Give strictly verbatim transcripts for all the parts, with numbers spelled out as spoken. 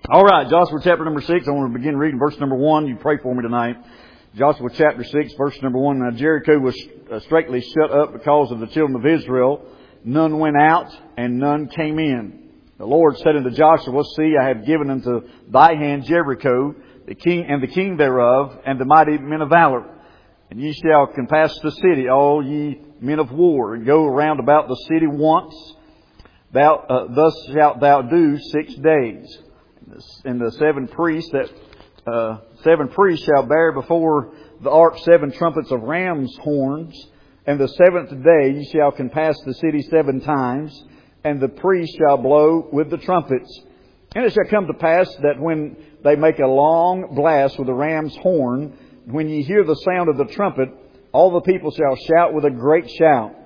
All right, Joshua chapter number six. I want to begin reading verse number one. You pray for me tonight. Joshua chapter six, verse number one. Now Jericho was straitly shut up because of the children of Israel. None went out and none came in. The Lord said unto Joshua, See, I have given unto thy hand Jericho, the king and the king thereof, and the mighty men of valor. And ye shall compass the city, all ye men of war, and go round about the city once. Thou, uh, thus shalt thou do six days. And the seven priests that uh, seven priests shall bear before the ark seven trumpets of ram's horns. And the seventh day ye shall compass the city seven times, and the priests shall blow with the trumpets. And it shall come to pass that when they make a long blast with the ram's horn, when ye hear the sound of the trumpet, all the people shall shout with a great shout.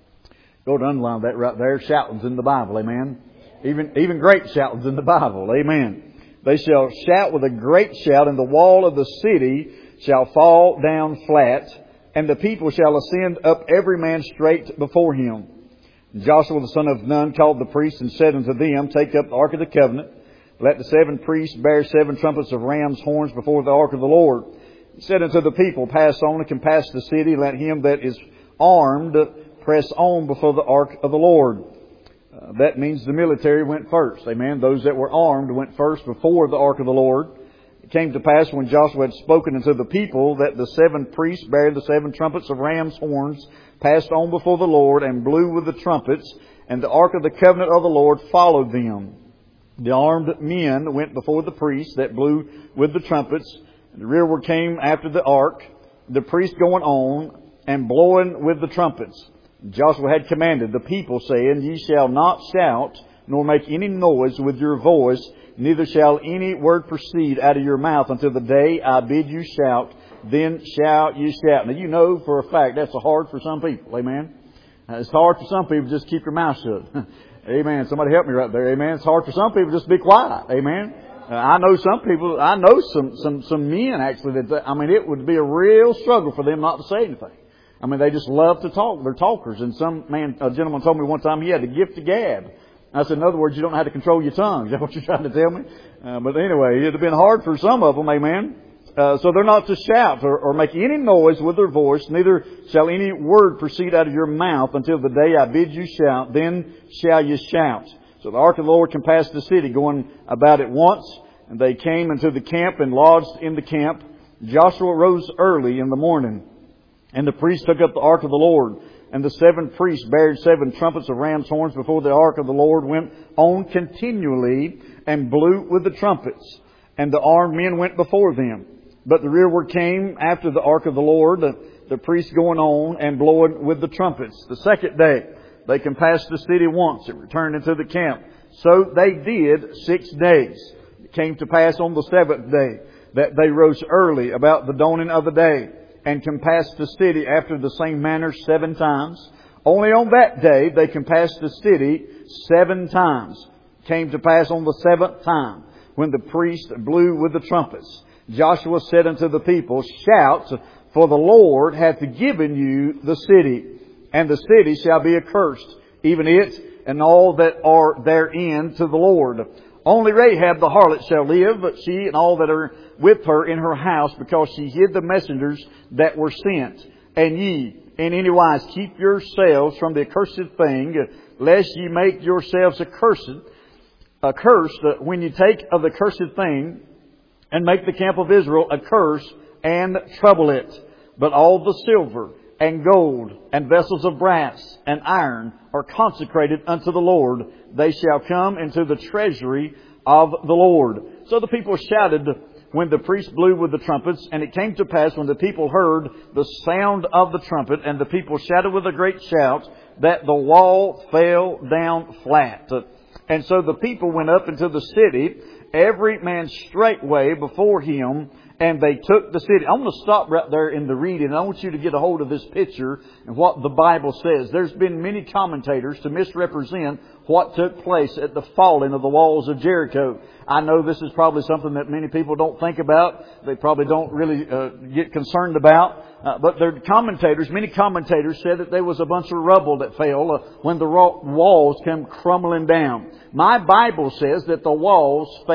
Go to underline that right there. Shouting's in the Bible, amen. Even, even great shouting's in the Bible, amen. They shall shout with a great shout, and the wall of the city shall fall down flat, and the people shall ascend up every man straight before him. And Joshua the son of Nun called the priests and said unto them, Take up the ark of the covenant. Let the seven priests bear seven trumpets of ram's horns before the ark of the Lord. He said unto the people, Pass on and compass the city. Let him that is armed press on before the ark of the Lord. Uh, that means the military went first. Amen. Those that were armed went first before the ark of the Lord. It came to pass when Joshua had spoken unto the people that the seven priests bearing the seven trumpets of ram's horns passed on before the Lord and blew with the trumpets, and the ark of the covenant of the Lord followed them. The armed men went before the priests that blew with the trumpets. The rearward came after the ark, the priests going on and blowing with the trumpets. Joshua had commanded the people, saying, Ye shall not shout, nor make any noise with your voice, neither shall any word proceed out of your mouth until the day I bid you shout. Then shall you shout. Now you know for a fact that's hard for some people. Amen. It's hard for some people just keep your mouth shut. Amen. Somebody help me right there. Amen. It's hard for some people just be quiet. Amen. Uh, I know some people, I know some, some, some men actually that, I mean, it would be a real struggle for them not to say anything. I mean, they just love to talk. They're talkers. And some man, a gentleman told me one time he had the gift of gab. I said, in other words, you don't know how to control your tongue. Is that what you're trying to tell me? Uh, but anyway, it'd have been hard for some of them, amen. Uh, so they're not to shout or, or make any noise with their voice, neither shall any word proceed out of your mouth until the day I bid you shout, then shall you shout. So the ark of the Lord compassed the city, going about it once, and they came into the camp and lodged in the camp. Joshua rose early in the morning, and the priests took up the ark of the Lord. And the seven priests bearing seven trumpets of ram's horns before the ark of the Lord went on continually and blew with the trumpets. And the armed men went before them. But the rearward came after the ark of the Lord, the, the priests going on and blowing with the trumpets. The second day they compassed the city once and returned into the camp. So they did six days. It came to pass on the seventh day that they rose early about the dawning of the day, and compassed the city after the same manner seven times. Only on that day they compassed the city seven times. Came to pass on the seventh time, when the priest blew with the trumpets. Joshua said unto the people, Shout, for the Lord hath given you the city, and the city shall be accursed, even it and all that are therein to the Lord. Only Rahab the harlot shall live, but she and all that are with her in her house, because she hid the messengers that were sent. And ye, in any wise, keep yourselves from the accursed thing, lest ye make yourselves accursed, accursed when you take of the cursed thing, and make the camp of Israel a curse, and trouble it. But all the silver and gold and vessels of brass and iron are consecrated unto the Lord. They shall come into the treasury of the Lord. So the people shouted when the priest blew with the trumpets. And it came to pass when the people heard the sound of the trumpet, and the people shouted with a great shout, that the wall fell down flat. And so the people went up into the city, every man straightway before him, and they took the city. I'm going to stop right there in the reading. I want you to get a hold of this picture and what the Bible says. There's been many commentators to misrepresent what took place at the falling of the walls of Jericho. I know this is probably something that many people don't think about. They probably don't really uh, get concerned about. Uh, but there are commentators, many commentators said that there was a bunch of rubble that fell uh, when the walls came crumbling down. My Bible says that the walls fell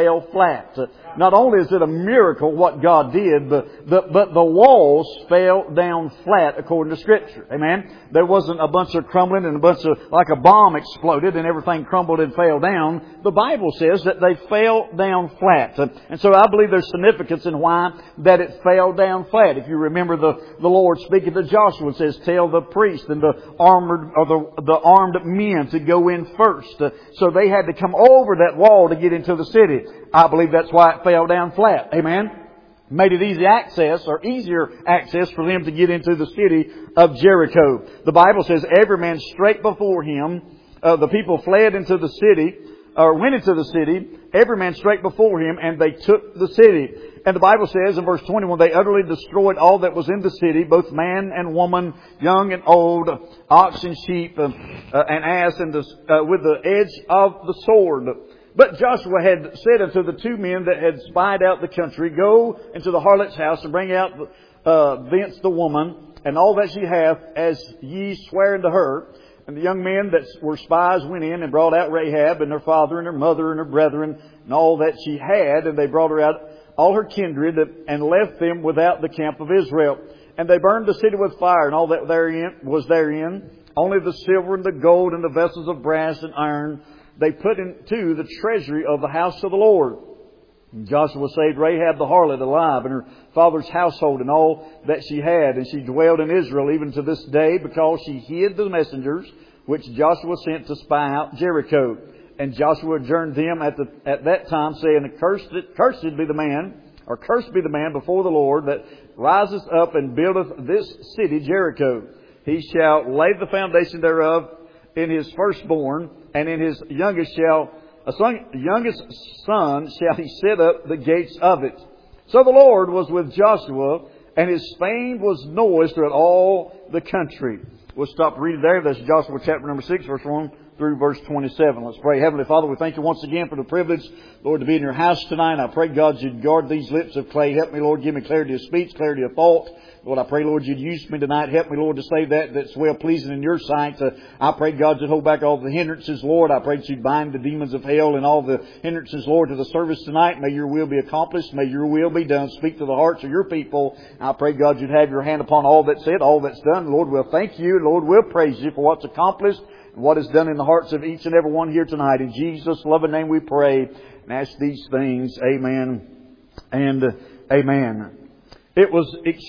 fell flat. Not only is it a miracle what God did, but the, but the walls fell down flat according to Scripture. Amen? There wasn't a bunch of crumbling and a bunch of, like a bomb exploded and everything crumbled and fell down. The Bible says that they fell down flat. And so I believe there's significance in why that it fell down flat. If you remember the, the Lord speaking to Joshua, it says, tell the priest and the armored, or the, the armed men to go in first. So they had to come over that wall to get into the city. I believe that's why it fell down flat. Amen? Made it easy access, or easier access for them to get into the city of Jericho. The Bible says every man straight before him. Uh, the people fled into the city, or went into the city, every man straight before him, and they took the city. And the Bible says in verse twenty-one, they utterly destroyed all that was in the city, both man and woman, young and old, ox and sheep, uh, uh, and ass, and the, uh, with the edge of the sword. But Joshua had said unto the two men that had spied out the country, go into the harlot's house and bring out uh, thence the woman and all that she hath, as ye swear unto her. And the young men that were spies went in and brought out Rahab and her father and her mother and her brethren and all that she had. And they brought her out all her kindred and left them without the camp of Israel. And they burned the city with fire, and all that therein was therein, only the silver and the gold and the vessels of brass and iron, they put into the treasury of the house of the Lord. And Joshua saved Rahab the harlot alive, and her father's household, and all that she had. And she dwelled in Israel even to this day, because she hid the messengers which Joshua sent to spy out Jericho. And Joshua adjourned them at the at that time, saying, Cursed, cursed be the man, or cursed be the man before the Lord, that riseth up and buildeth this city Jericho. He shall lay the foundation thereof in his firstborn, and in his youngest shall a son, youngest son shall he set up the gates of it. So the Lord was with Joshua, and his fame was noised throughout all the country. We'll stop reading there. That's Joshua chapter number six, verse one through verse twenty-seven. Let's pray. Heavenly Father, we thank you once again for the privilege, Lord, to be in your house tonight. I pray, God, you'd guard these lips of clay. Help me, Lord, give me clarity of speech, clarity of thought. Lord, I pray, Lord, you'd use me tonight. Help me, Lord, to say that that's well-pleasing in your sight. Uh, I pray, God, you'd hold back all the hindrances, Lord. I pray that you'd bind the demons of hell and all the hindrances, Lord, to the service tonight. May your will be accomplished. May your will be done. Speak to the hearts of your people. I pray, God, you'd have your hand upon all that's said, all that's done. Lord, we'll thank you. Lord, we'll praise you for what's accomplished and what is done in the hearts of each and every one here tonight. In Jesus' loving name we pray and ask these things. Amen and amen. It was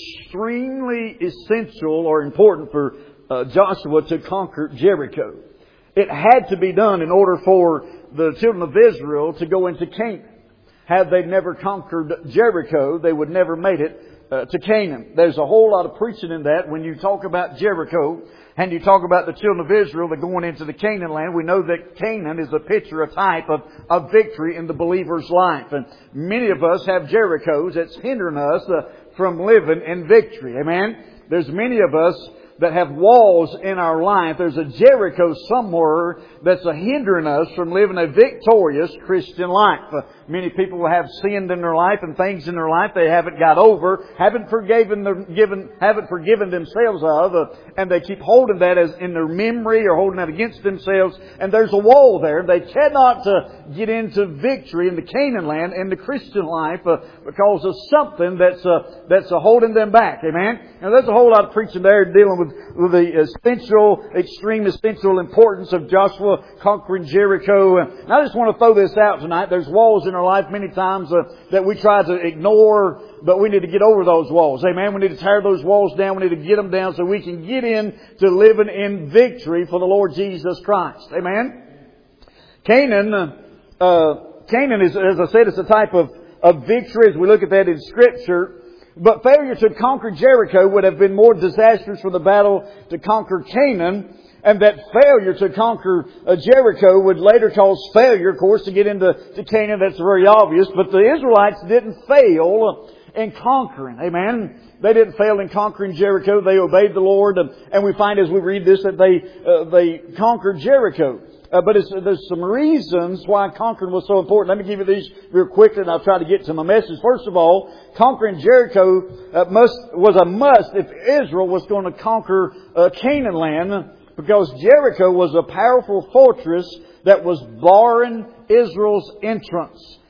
extremely essential or important for uh, Joshua to conquer Jericho. It had to be done in order for the children of Israel to go into Canaan. Had they never conquered Jericho, they would never made it uh, to Canaan. There's a whole lot of preaching in that. When you talk about Jericho and you talk about the children of Israel that going into the Canaan land, we know that Canaan is a picture, a type of, of victory in the believer's life. And many of us have Jerichos that's hindering us uh, from living in victory. Amen? There's many of us that have walls in our life. There's a Jericho somewhere that's a hindering us from living a victorious Christian life. Uh, many people have sinned in their life and things in their life they haven't got over, haven't forgiven them, given, haven't forgiven themselves of, uh, and they keep holding that as in their memory or holding that against themselves. And there's a wall there. They cannot uh, get into victory in the Canaan land in the Christian life uh, because of something that's uh, that's uh, holding them back. Amen. And there's a whole lot of preaching there dealing with with the essential, extreme essential importance of Joshua conquering Jericho. And I just want to throw this out tonight. There's walls in our life many times uh, that we try to ignore, but we need to get over those walls. Amen. We need to tear those walls down. We need to get them down so we can get in to living in victory for the Lord Jesus Christ. Amen. Canaan, uh, Canaan is, as I said, it's a type of, of victory as we look at that in Scripture. But failure to conquer Jericho would have been more disastrous for the battle to conquer Canaan. And that failure to conquer uh, Jericho would later cause failure, of course, to get into to Canaan. That's very obvious. But the Israelites didn't fail in conquering. Amen. They didn't fail in conquering Jericho. They obeyed the Lord. And we find as we read this that they uh, they conquered Jericho. Uh, but it's, there's some reasons why conquering was so important. Let me give you these real quickly and I'll try to get to my message. First of all, conquering Jericho uh, must was a must if Israel was going to conquer uh, Canaan land, because Jericho was a powerful fortress that was barring Israel's entrance.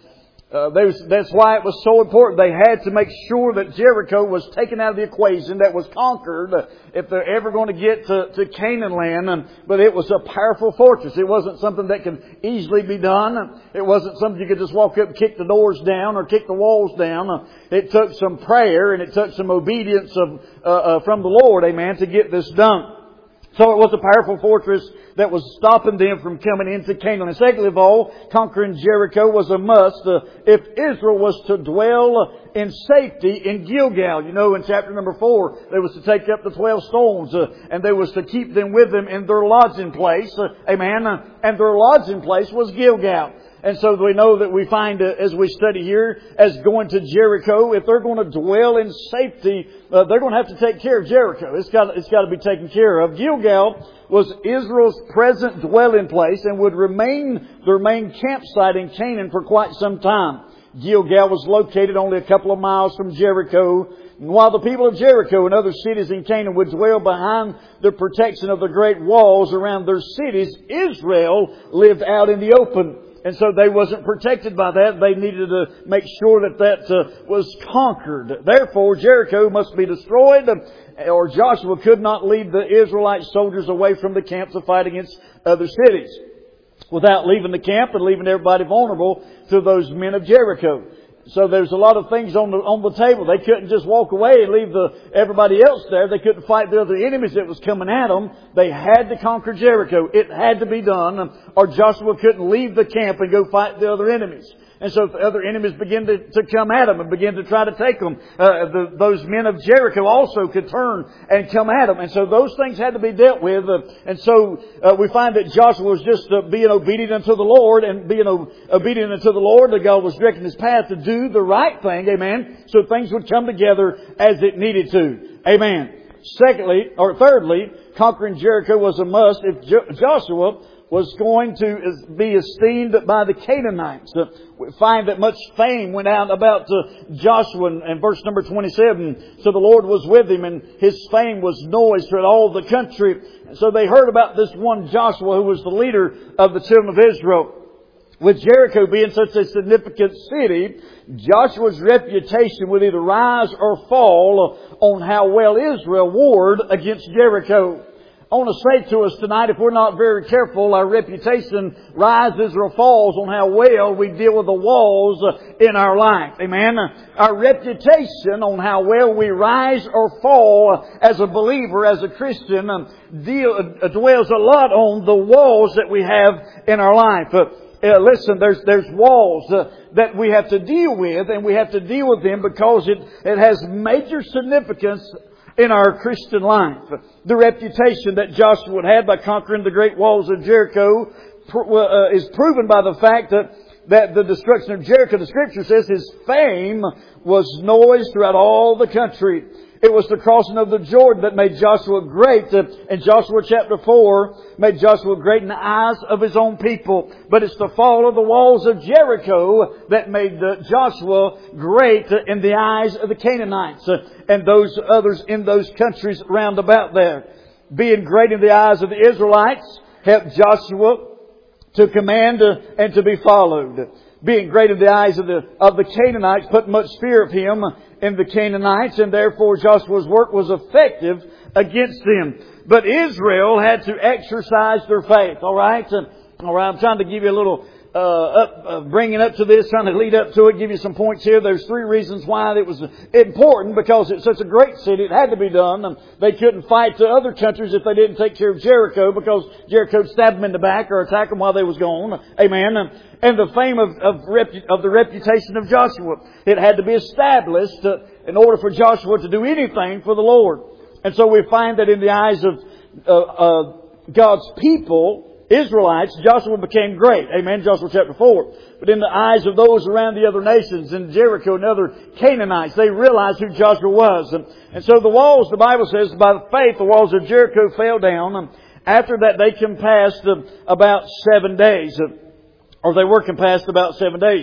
Uh, was, that's why it was so important. They had to make sure that Jericho was taken out of the equation, that was conquered, uh, if they're ever going to get to, to Canaan land. Um, but it was a powerful fortress. It wasn't something that could easily be done. It wasn't something you could just walk up and kick the doors down or kick the walls down. Uh, it took some prayer and it took some obedience of, uh, uh, from the Lord, amen, to get this done. So it was a powerful fortress that was stopping them from coming into Canaan. And secondly of all, conquering Jericho was a must uh, if Israel was to dwell in safety in Gilgal. You know, in chapter number four, they was to take up the twelve stones uh, and they was to keep them with them in their lodging place. Uh, amen. Uh, and their lodging place was Gilgal. And so we know that we find, uh, as we study here, as going to Jericho, if they're going to dwell in safety, uh, they're going to have to take care of Jericho. It's got, it's got to be taken care of. Gilgal was Israel's present dwelling place and would remain their main campsite in Canaan for quite some time. Gilgal was located only a couple of miles from Jericho. And while the people of Jericho and other cities in Canaan would dwell behind the protection of the great walls around their cities, Israel lived out in the open. And so they wasn't protected by that. They needed to make sure that that uh, was conquered. Therefore, Jericho must be destroyed, or Joshua could not lead the Israelite soldiers away from the camp to fight against other cities without leaving the camp and leaving everybody vulnerable to those men of Jericho. So there's a lot of things on the on the table. They couldn't just walk away and leave the everybody else there. They couldn't fight the other enemies that was coming at them. They had to conquer Jericho. It had to be done, or Joshua couldn't leave the camp and go fight the other enemies. And so if the other enemies begin to, to come at them and begin to try to take them, uh, the, those men of Jericho also could turn and come at them. And so those things had to be dealt with. Uh, and so uh, we find that Joshua was just uh, being obedient unto the Lord, and being o- obedient unto the Lord, that God was directing his path to do the right thing. Amen. So things would come together as it needed to. Amen. Secondly, or thirdly, conquering Jericho was a must if Jo- Joshua was going to be esteemed by the Canaanites. Uh, we find that much fame went out about uh, Joshua in, in verse number twenty-seven. So the Lord was with him, and his fame was noised throughout all the country. So they heard about this one Joshua, who was the leader of the children of Israel. With Jericho being such a significant city, Joshua's reputation would either rise or fall on how well Israel warred against Jericho. I want to say to us tonight, if we're not very careful, our reputation rises or falls on how well we deal with the walls in our life. Amen. Our reputation on how well we rise or fall as a believer, as a Christian, deal, dwells a lot on the walls that we have in our life. Uh, listen, there's there's walls uh, that we have to deal with, and we have to deal with them because it, it has major significance in our Christian life. The reputation that Joshua had by conquering the great walls of Jericho uh, is proven by the fact that, that the destruction of Jericho, the Scripture says, his fame was noised throughout all the country. It was the crossing of the Jordan that made Joshua great. Uh, in Joshua chapter four, made Joshua great in the eyes of his own people. But it's the fall of the walls of Jericho that made uh, Joshua great uh, in the eyes of the Canaanites uh, and those others in those countries round about there. Being great in the eyes of the Israelites helped Joshua to command uh, and to be followed. Being great in the eyes of the of the Canaanites put much fear of him in the Canaanites, and therefore Joshua's work was effective against them. But Israel had to exercise their faith. All right, and, all right. I'm trying to give you a little uh, up, uh, bringing up to this, trying to lead up to it, give you some points here. There's three reasons why it was important, because it's such a great city. It had to be done. And they couldn't fight to other countries if they didn't take care of Jericho, because Jericho would stab them in the back or attack them while they was gone. Amen. And, and the fame of of, repu- of the reputation of Joshua, it had to be established uh, in order for Joshua to do anything for the Lord. And so we find that in the eyes of uh, uh, God's people, Israelites, Joshua became great. Amen. Joshua chapter four. But in the eyes of those around the other nations, in Jericho and other Canaanites, they realized who Joshua was. And, and so the walls, the Bible says, by faith, the walls of Jericho fell down. And after that, they compassed uh, about seven days. Uh, or they were compassed about seven days.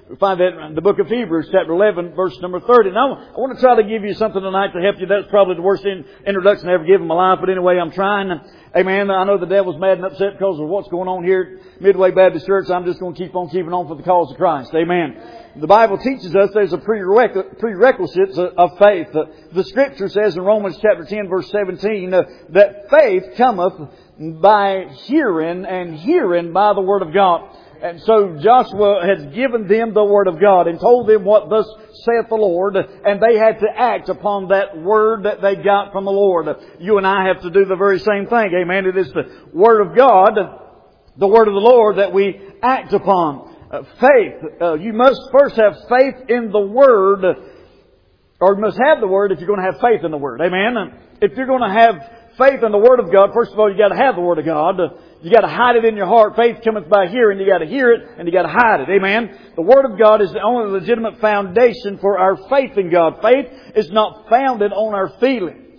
We find that in the book of Hebrews, chapter eleven, verse number thirty. Now, I want to try to give you something tonight to help you. That's probably the worst in, introduction I ever given in my life, but anyway, I'm trying. Amen. I know the devil's mad and upset because of what's going on here at Midway Baptist Church. I'm just going to keep on keeping on for the cause of Christ. Amen. The Bible teaches us there's a prerequisite of faith. The Scripture says in Romans chapter ten, verse seventeen, that faith cometh by hearing, and hearing by the Word of God. And so Joshua has given them the Word of God and told them what thus saith the Lord, and they had to act upon that Word that they got from the Lord. You and I have to do the very same thing. Amen. It is the Word of God, the Word of the Lord, that we act upon. Uh, faith. Uh, you must first have faith in the Word, or you must have the Word if you're going to have faith in the Word. Amen. If you're going to have faith in the Word of God, first of all, you got to have the Word of God. You got to hide it in your heart. Faith cometh by hearing. You got to hear it and you got to hide it. Amen. The Word of God is the only legitimate foundation for our faith in God. Faith is not founded on our feelings.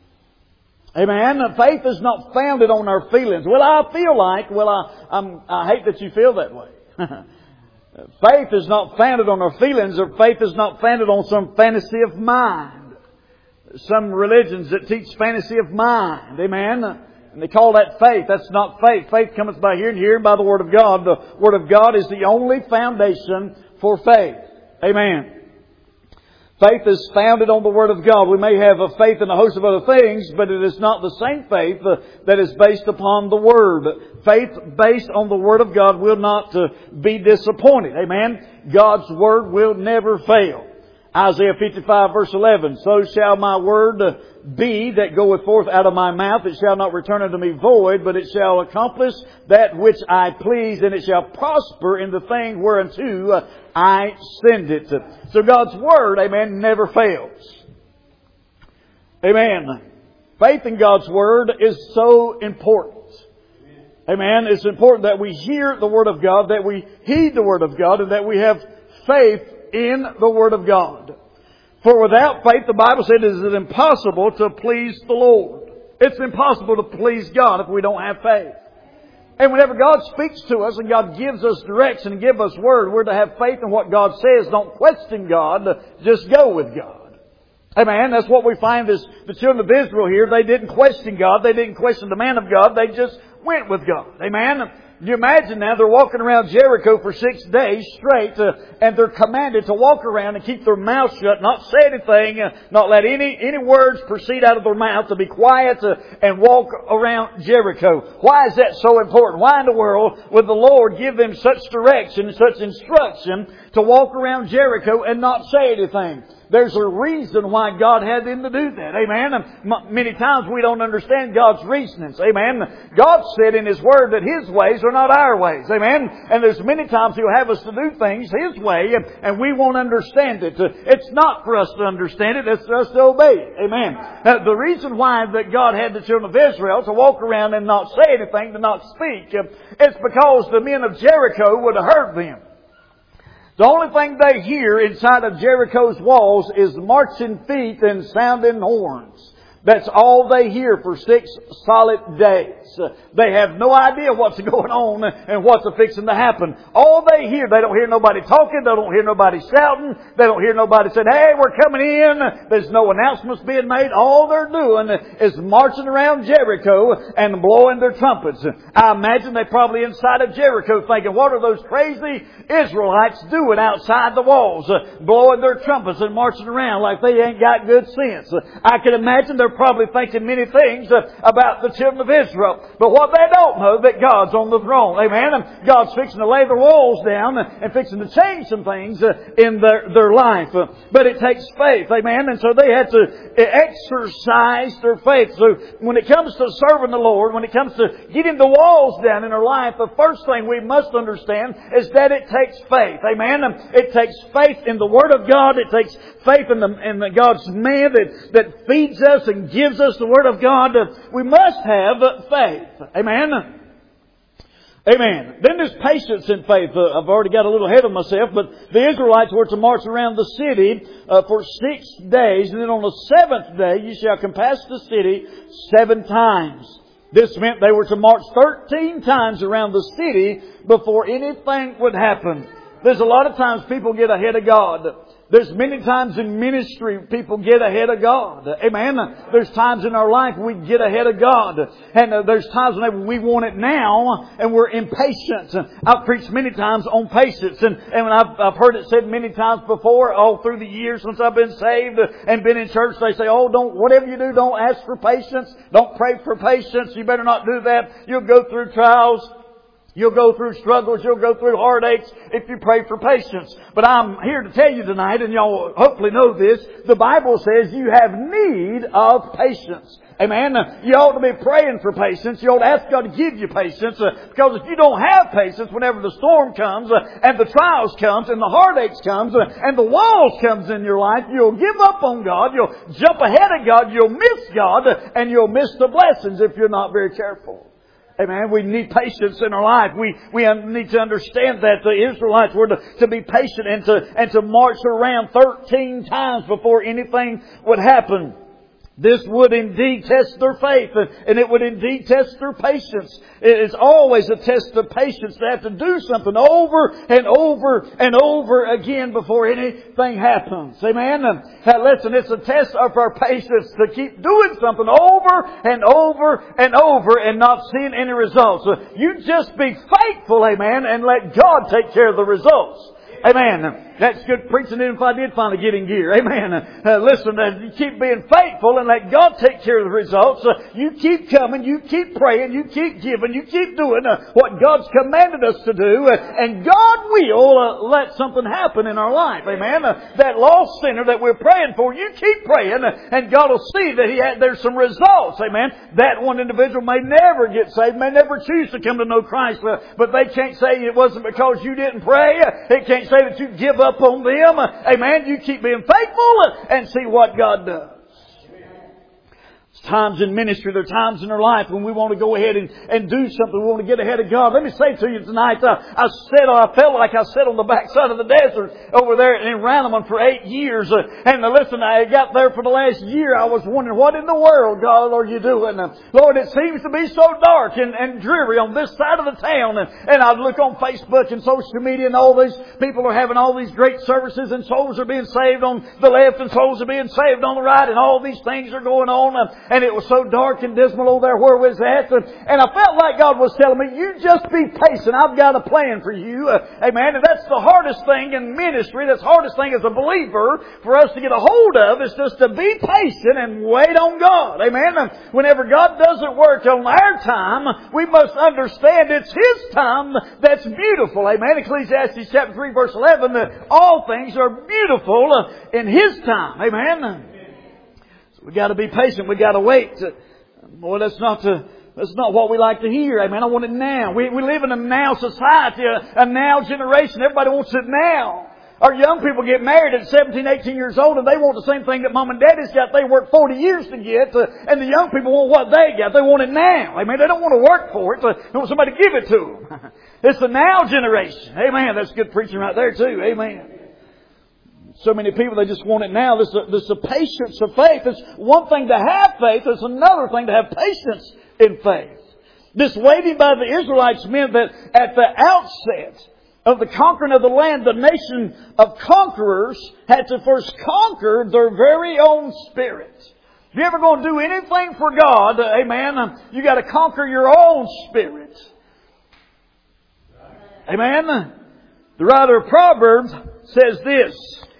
Amen. Faith is not founded on our feelings. Well, I feel like. Well, I I'm, I hate that you feel that way. Faith is not founded on our feelings, or faith is not founded on some fantasy of mind. Some religions that teach fantasy of mind. Amen. And they call that faith. That's not faith. Faith cometh by hearing, hearing by the Word of God. The Word of God is the only foundation for faith. Amen. Faith is founded on the Word of God. We may have a faith in a host of other things, but it is not the same faith uh, that is based upon the Word. Faith based on the Word of God will not uh, be disappointed. Amen. God's Word will never fail. Isaiah fifty-five verse eleven, so shall my word be that goeth forth out of my mouth. It shall not return unto me void, but it shall accomplish that which I please, and it shall prosper in the thing whereunto I send it. So God's Word, amen, never fails. Amen. Faith in God's Word is so important. Amen. It's important that we hear the Word of God, that we heed the Word of God, and that we have faith in the Word of God. For without faith, the Bible said, it is impossible to please the Lord. It's impossible to please God if we don't have faith. And whenever God speaks to us and God gives us direction and gives us Word, we're to have faith in what God says. Don't question God. Just go with God. Amen. That's what we find is the children of Israel here. They didn't question God. They didn't question the man of God. They just went with God. Amen. You imagine now they're walking around Jericho for six days straight, uh, and they're commanded to walk around and keep their mouth shut, not say anything, uh, not let any any words proceed out of their mouth, to be quiet uh, and walk around Jericho. Why is that so important? Why in the world would the Lord give them such direction and such instruction to walk around Jericho and not say anything? There's a reason why God had them to do that. Amen. And many times we don't understand God's reasonings. Amen. God said in His Word that His ways are not our ways. Amen. And there's many times He'll have us to do things His way, and we won't understand it. It's not for us to understand it. It's for us to obey it. Amen. Now, the reason why that God had the children of Israel to walk around and not say anything, to not speak, it's because the men of Jericho would have heard them. The only thing they hear inside of Jericho's walls is marching feet and sounding horns. That's all they hear for six solid days. They have no idea what's going on and what's fixing to happen. All they hear, they don't hear nobody talking. They don't hear nobody shouting. They don't hear nobody saying, hey, we're coming in. There's no announcements being made. All they're doing is marching around Jericho and blowing their trumpets. I imagine they're probably inside of Jericho thinking, what are those crazy Israelites doing outside the walls? Blowing their trumpets and marching around like they ain't got good sense. I can imagine they're probably thinking many things about the children of Israel. But what they don't know, that God's on the throne. Amen. And God's fixing to lay their walls down and fixing to change some things in their, their life. But it takes faith. Amen. And so they had to exercise their faith. So when it comes to serving the Lord, when it comes to getting the walls down in our life, the first thing we must understand is that it takes faith. Amen. It takes faith in the Word of God. It takes faith in, the, in the God's man that, that feeds us and gives us the Word of God. We must have faith. Amen. Amen. Then there's patience in faith. Uh, I've already got a little ahead of myself, but the Israelites were to march around the city uh, for six days, and then on the seventh day you shall compass the city seven times. This meant they were to march thirteen times around the city before anything would happen. There's a lot of times people get ahead of God. There's many times in ministry people get ahead of God. Amen. There's times in our life we get ahead of God. And uh, there's times whenever we want it now and we're impatient. I've preached many times on patience. And, and I've, I've heard it said many times before, all through the years since I've been saved and been in church, they say, oh, don't, whatever you do, don't ask for patience. Don't pray for patience. You better not do that. You'll go through trials. You'll go through struggles. You'll go through heartaches if you pray for patience. But I'm here to tell you tonight, and y'all hopefully know this, the Bible says you have need of patience. Amen. You ought to be praying for patience. You ought to ask God to give you patience. Uh, because if you don't have patience, whenever the storm comes, uh, and the trials comes, and the heartaches comes, uh, and the walls comes in your life, you'll give up on God. You'll jump ahead of God. You'll miss God. Uh, and you'll miss the blessings if you're not very careful. Amen. We need patience in our life. We we need to understand that the Israelites were to, to be patient and to and to march around thirteen times before anything would happen. This would indeed test their faith, and it would indeed test their patience. It is always a test of patience to have to do something over and over and over again before anything happens. Amen? Now listen, it's a test of our patience to keep doing something over and over and over and not seeing any results. You just be faithful, amen, and let God take care of the results. Amen. That's good preaching even if I did finally get in gear. Amen. Uh, listen, uh, you keep being faithful and let God take care of the results. Uh, you keep coming, you keep praying, you keep giving, you keep doing uh, what God's commanded us to do. Uh, and God will uh, let something happen in our life. Amen. Uh, that lost sinner that we're praying for, you keep praying uh, and God will see that he had, there's some results. Amen. That one individual may never get saved, may never choose to come to know Christ. Uh, but they can't say it wasn't because you didn't pray. Uh, it can't say that you give up on them. Amen. You keep being faithful and see what God does. There's times in ministry, there are times in our life when we want to go ahead and, and do something. We want to get ahead of God. Let me say to you tonight, uh, I said, I felt like I sat on the backside of the desert over there in Ranneman for eight years. Uh, and uh, listen, I got there for the last year. I was wondering, what in the world, God, are you doing? Uh, Lord, it seems to be so dark and, and dreary on this side of the town. And, and I'd look on Facebook and social media and all these people are having all these great services and souls are being saved on the left and souls are being saved on the right and all these things are going on. Uh, And it was so dark and dismal over there where we was at. And I felt like God was telling me, you just be patient. I've got a plan for you. Uh, amen. And that's the hardest thing in ministry. That's the hardest thing as a believer for us to get a hold of is just to be patient and wait on God. Amen. And whenever God doesn't work on our time, we must understand it's His time that's beautiful. Amen. Ecclesiastes chapter three verse eleven, that all things are beautiful in His time. Amen. We got to be patient. We got to wait. Boy, that's not the, that's not what we like to hear. Amen. I want it now. We, we live in a now society, a, a now generation. Everybody wants it now. Our young people get married at seventeen, eighteen years old and they want the same thing that mom and daddy's got. They work forty years to get. Uh, and the young people want what they got. They want it now. Amen. They don't want to work for it. They want somebody to give it to them. It's the now generation. Amen. That's good preaching right there too. Amen. So many people, they just want it now. This is, a, this is a patience of faith. It's one thing to have faith. It's another thing to have patience in faith. This waiting by the Israelites meant that at the outset of the conquering of the land, the nation of conquerors had to first conquer their very own spirit. If you're ever going to do anything for God, amen, you got to conquer your own spirit. Amen. The writer of Proverbs says this.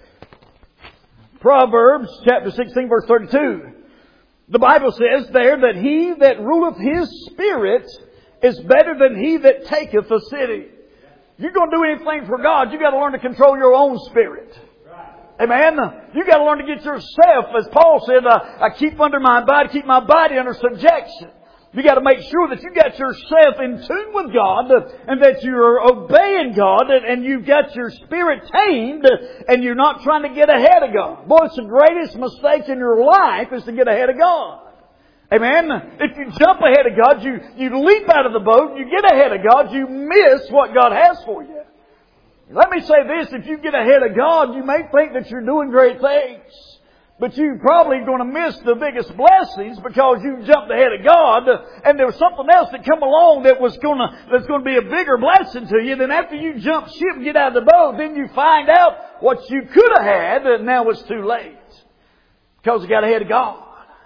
Proverbs chapter sixteen verse thirty-two. The Bible says there that he that ruleth his spirit is better than he that taketh a city. If you're going to do anything for God, you got to learn to control your own spirit. Amen. You got to learn to get yourself, as Paul said, I, I keep under my body, keep my body under subjection. You got to make sure that you got yourself in tune with God and that you're obeying God and you've got your spirit tamed and you're not trying to get ahead of God. Boy, it's the greatest mistake in your life is to get ahead of God. Amen. If you jump ahead of God, you, you leap out of the boat, you get ahead of God, you miss what God has for you. Let me say this, if you get ahead of God, you may think that you're doing great things. But you're probably going to miss the biggest blessings because you jumped ahead of God, and there was something else that come along that was going to, that's going to be a bigger blessing to you. Then after you jump ship and get out of the boat, then you find out what you could have had, and now it's too late because you got ahead of God.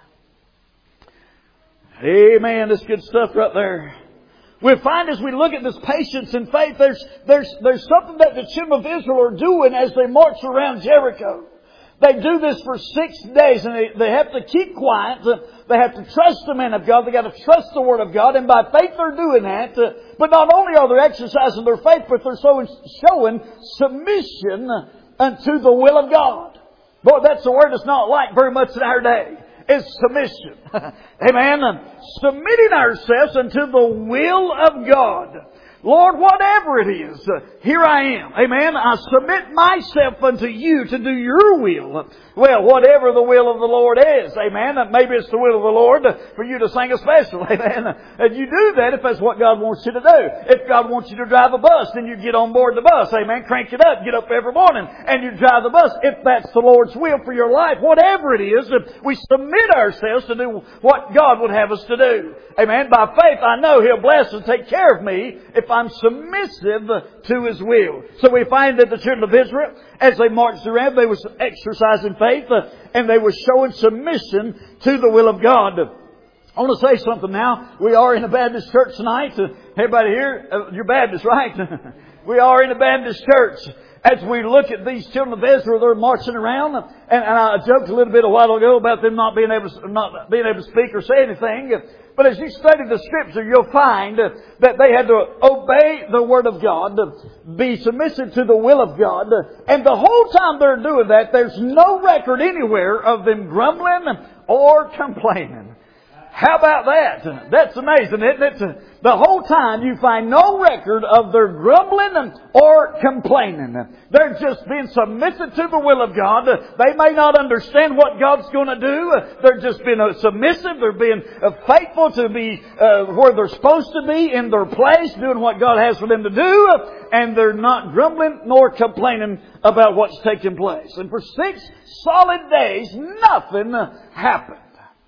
Amen. That's good stuff right there. We'll find as we look at this patience and faith, there's, there's, there's something that the children of Israel are doing as they march around Jericho. They do this for six days and they, they have to keep quiet. They have to trust the man of God. They got to trust the Word of God. And by faith they're doing that. But not only are they exercising their faith, but they're showing submission unto the will of God. Boy, that's a word that's not liked very much in our day. Is submission. Amen. Submitting ourselves unto the will of God. Lord, whatever it is, uh, here I am. Amen. I submit myself unto you to do your will. Well, whatever the will of the Lord is. Amen. Maybe it's the will of the Lord for you to sing a special. Amen. And you do that if that's what God wants you to do. If God wants you to drive a bus, then you get on board the bus. Amen. Crank it up. Get up every morning and you drive the bus. If that's the Lord's will for your life, whatever it is, we submit ourselves to do what God would have us to do. Amen. By faith, I know He'll bless and take care of me if I'm submissive to His will. So we find that the children of Israel, as they marched around, they were exercising faith uh, and they were showing submission to the will of God. I want to say something now. We are in a Baptist church tonight. Uh, everybody here, uh, you're Baptist, right? We are in a Baptist church. As we look at these children of Israel, they're marching around, and, and I joked a little bit a while ago about them not being able to, not being able to speak or say anything. But as you study the Scripture, you'll find that they had to obey the Word of God, be submissive to the will of God, and the whole time they're doing that, there's no record anywhere of them grumbling or complaining. How about that? That's amazing, isn't it? The whole time you find no record of their grumbling or complaining. They're just being submissive to the will of God. They may not understand what God's going to do. They're just being submissive. They're being faithful to be uh, where they're supposed to be, in their place, doing what God has for them to do. And they're not grumbling nor complaining about what's taking place. And for six solid days, nothing happened.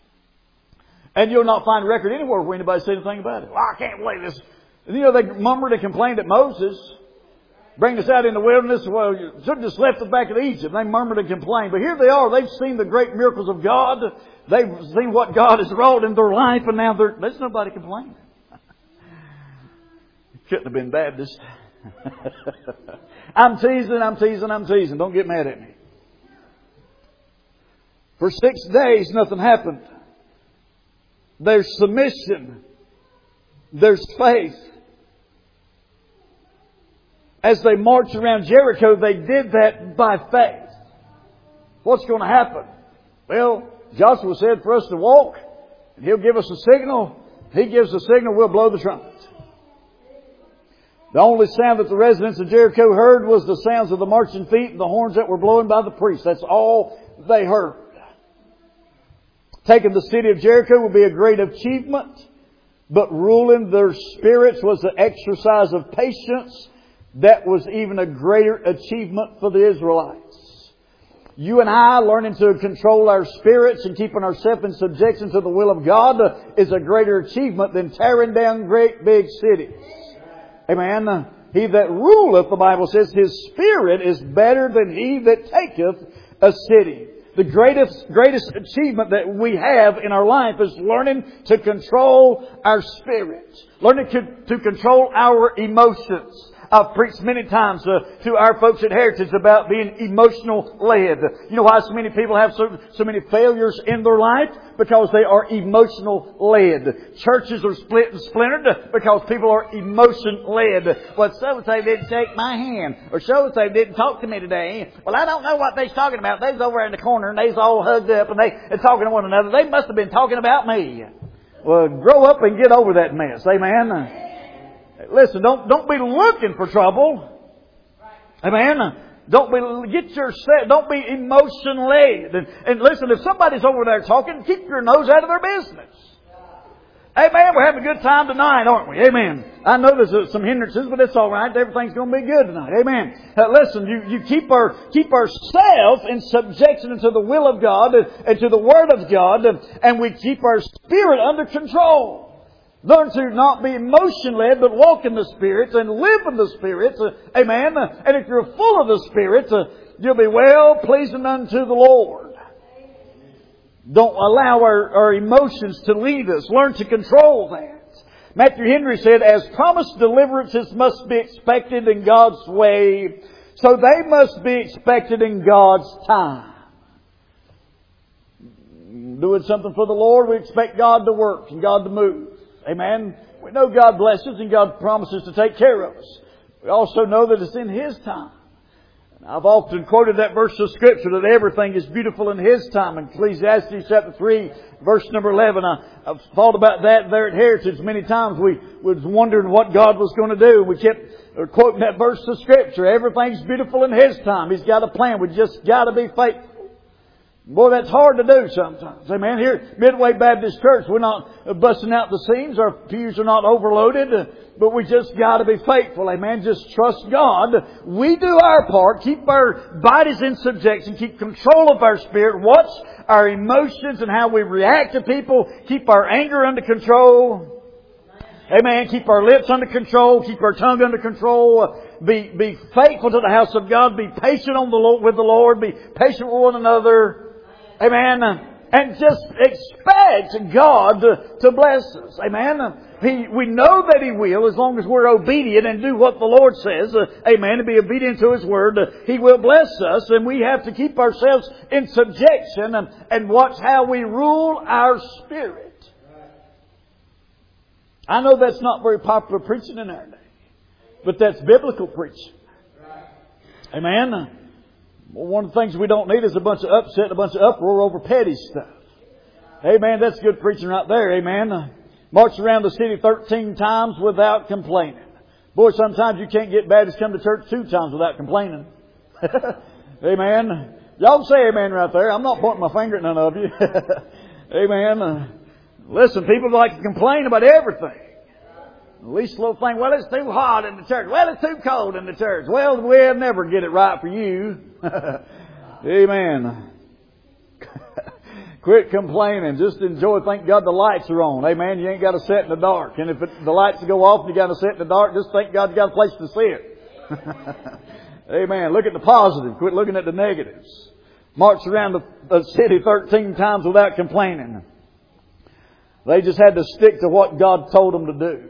And you'll not find a record anywhere where anybody said anything about it. Well, I can't believe this. And you know, they murmured and complained at Moses. Bring us out in the wilderness. Well, you should have just left us back in Egypt. They murmured and complained. But here they are. They've seen the great miracles of God. They've seen what God has wrought in their life. And now they're, there's nobody complaining. Couldn't have been Baptist. I'm teasing, I'm teasing, I'm teasing. Don't get mad at me. For six days, nothing happened. There's submission. There's faith. As they marched around Jericho, they did that by faith. What's going to happen? Well, Joshua said for us to walk, and He'll give us a signal. He gives the signal, we'll blow the trumpet. The only sound that the residents of Jericho heard was the sounds of the marching feet and the horns that were blowing by the priests. That's all they heard. Taking the city of Jericho would be a great achievement, but ruling their spirits was the exercise of patience. That was even a greater achievement for the Israelites. You and I learning to control our spirits and keeping ourselves in subjection to the will of God is a greater achievement than tearing down great big cities. Amen. He that ruleth, the Bible says, his spirit is better than he that taketh a city. The greatest, greatest achievement that we have in our life is learning to control our spirit. Learning to, to control our emotions. I've preached many times uh, to our folks at Heritage about being emotional led. You know why so many people have so, so many failures in their life? Because they are emotional led. Churches are split and splintered because people are emotion led. Well, so-and-so didn't shake my hand. Or so-and-so didn't talk to me today. Well, I don't know what they're talking about. They's over in the corner and they's all hugged up and they, they're talking to one another. They must have been talking about me. Well, grow up and get over that mess. Amen. Listen, don't don't be looking for trouble. Amen. Don't be get yourself. Don't be emotion led. And, and listen, if somebody's over there talking, keep your nose out of their business. Amen. We're having a good time tonight, aren't we? Amen. I know there's uh, some hindrances, but it's all right. Everything's going to be good tonight. Amen. Uh, listen, you, you keep our keep ourselves in subjection to the will of God and, and to the Word of God, and, and we keep our spirit under control. Learn to not be emotion-led, but walk in the Spirit and live in the Spirit. Uh, amen. Uh, and if you're full of the Spirit, uh, you'll be well pleasing unto the Lord. Don't allow our, our emotions to lead us. Learn to control that. Matthew Henry said, as promised deliverances must be expected in God's way, so they must be expected in God's time. Doing something for the Lord, we expect God to work and God to move. Amen. We know God blesses and God promises to take care of us. We also know that it's in His time. I've often quoted that verse of Scripture that everything is beautiful in His time. In Ecclesiastes chapter three, verse number eleven. I, I've thought about that there at Heritage many times. We was wondering what God was going to do. We kept quoting that verse of Scripture. Everything's beautiful in His time. He's got a plan. We just got to be faithful. Boy, that's hard to do sometimes. Amen. Here at Midway Baptist Church, we're not busting out the seams. Our pews are not overloaded. But we just got to be faithful. Amen. Just trust God. We do our part. Keep our bodies in subjection. Keep control of our spirit. Watch our emotions and how we react to people. Keep our anger under control. Amen. Keep our lips under control. Keep our tongue under control. Be, be faithful to the house of God. Be patient on the Lord, with the Lord. Be patient with one another. Amen. And just expect God to, to bless us. Amen. He, we know that He will as long as we're obedient and do what the Lord says. Uh, amen. And be obedient to His Word. Uh, he will bless us, and we have to keep ourselves in subjection and, and watch how we rule our spirit. I know that's not very popular preaching in our day, but that's biblical preaching. Amen. Well, one of the things we don't need is a bunch of upset, a bunch of uproar over petty stuff. Amen. That's good preaching right there. Amen. March around the city thirteen times without complaining. Boy, sometimes you can't get Baptists come to church two times without complaining. Amen. Y'all say amen right there. I'm not pointing my finger at none of you. Amen. Listen, people like to complain about everything. The least little thing, well, it's too hot in the church. Well, it's too cold in the church. Well, we'll never get it right for you. Amen. Quit complaining. Just enjoy. Thank God the lights are on. Amen. You ain't got to sit in the dark. And if it, the lights go off and you got to sit in the dark, just thank God you got a place to sit. Amen. Look at the positive. Quit looking at the negatives. Marched around the, the city thirteen times without complaining. They just had to stick to what God told them to do.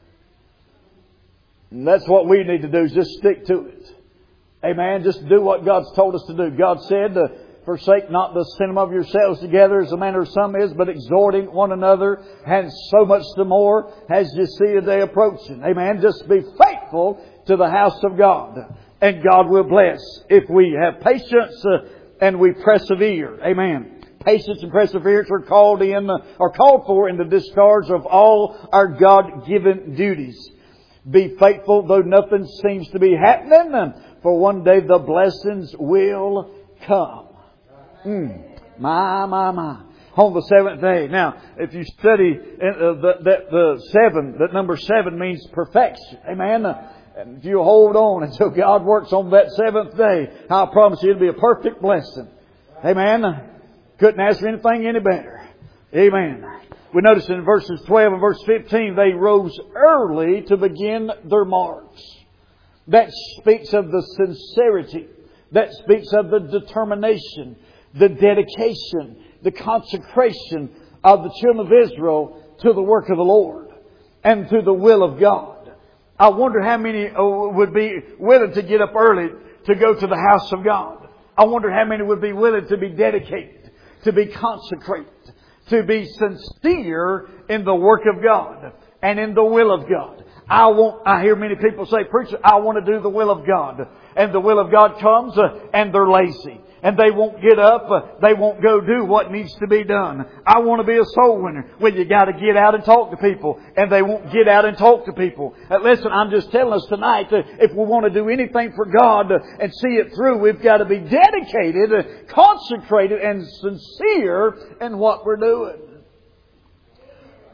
And that's what we need to do, is just stick to it. Amen. Just do what God's told us to do. God said to forsake not the assembling of yourselves together as the manner of some is, but exhorting one another, and so much the more as you see the day approaching. Amen. Just be faithful to the house of God, and God will bless if we have patience uh, and we persevere. Amen. Patience and perseverance are called in, uh, are called for in the discharge of all our God-given duties. Be faithful though nothing seems to be happening, for one day the blessings will come. Mm. My, my, my. On the seventh day. Now, if you study uh, the, the, the seven, that number seven means perfection. Amen. And if you hold on until God works on that seventh day, I promise you it'll be a perfect blessing. Amen. Couldn't ask for anything any better. Amen. We notice in verses twelve and verse fifteen, they rose early to begin their march. That speaks of the sincerity. That speaks of the determination, the dedication, the consecration of the children of Israel to the work of the Lord and to the will of God. I wonder how many would be willing to get up early to go to the house of God. I wonder how many would be willing to be dedicated, to be consecrated, to be sincere in the work of God and in the will of God. I want, I hear many people say, preacher, I want to do the will of God. And the will of God comes uh, and they're lazy. And they won't get up. Uh, they won't go do what needs to be done. I want to be a soul winner. Well, you got to get out and talk to people. And they won't get out and talk to people. Uh, listen, I'm just telling us tonight that if we want to do anything for God uh, and see it through, we've got to be dedicated, uh, consecrated, and sincere in what we're doing.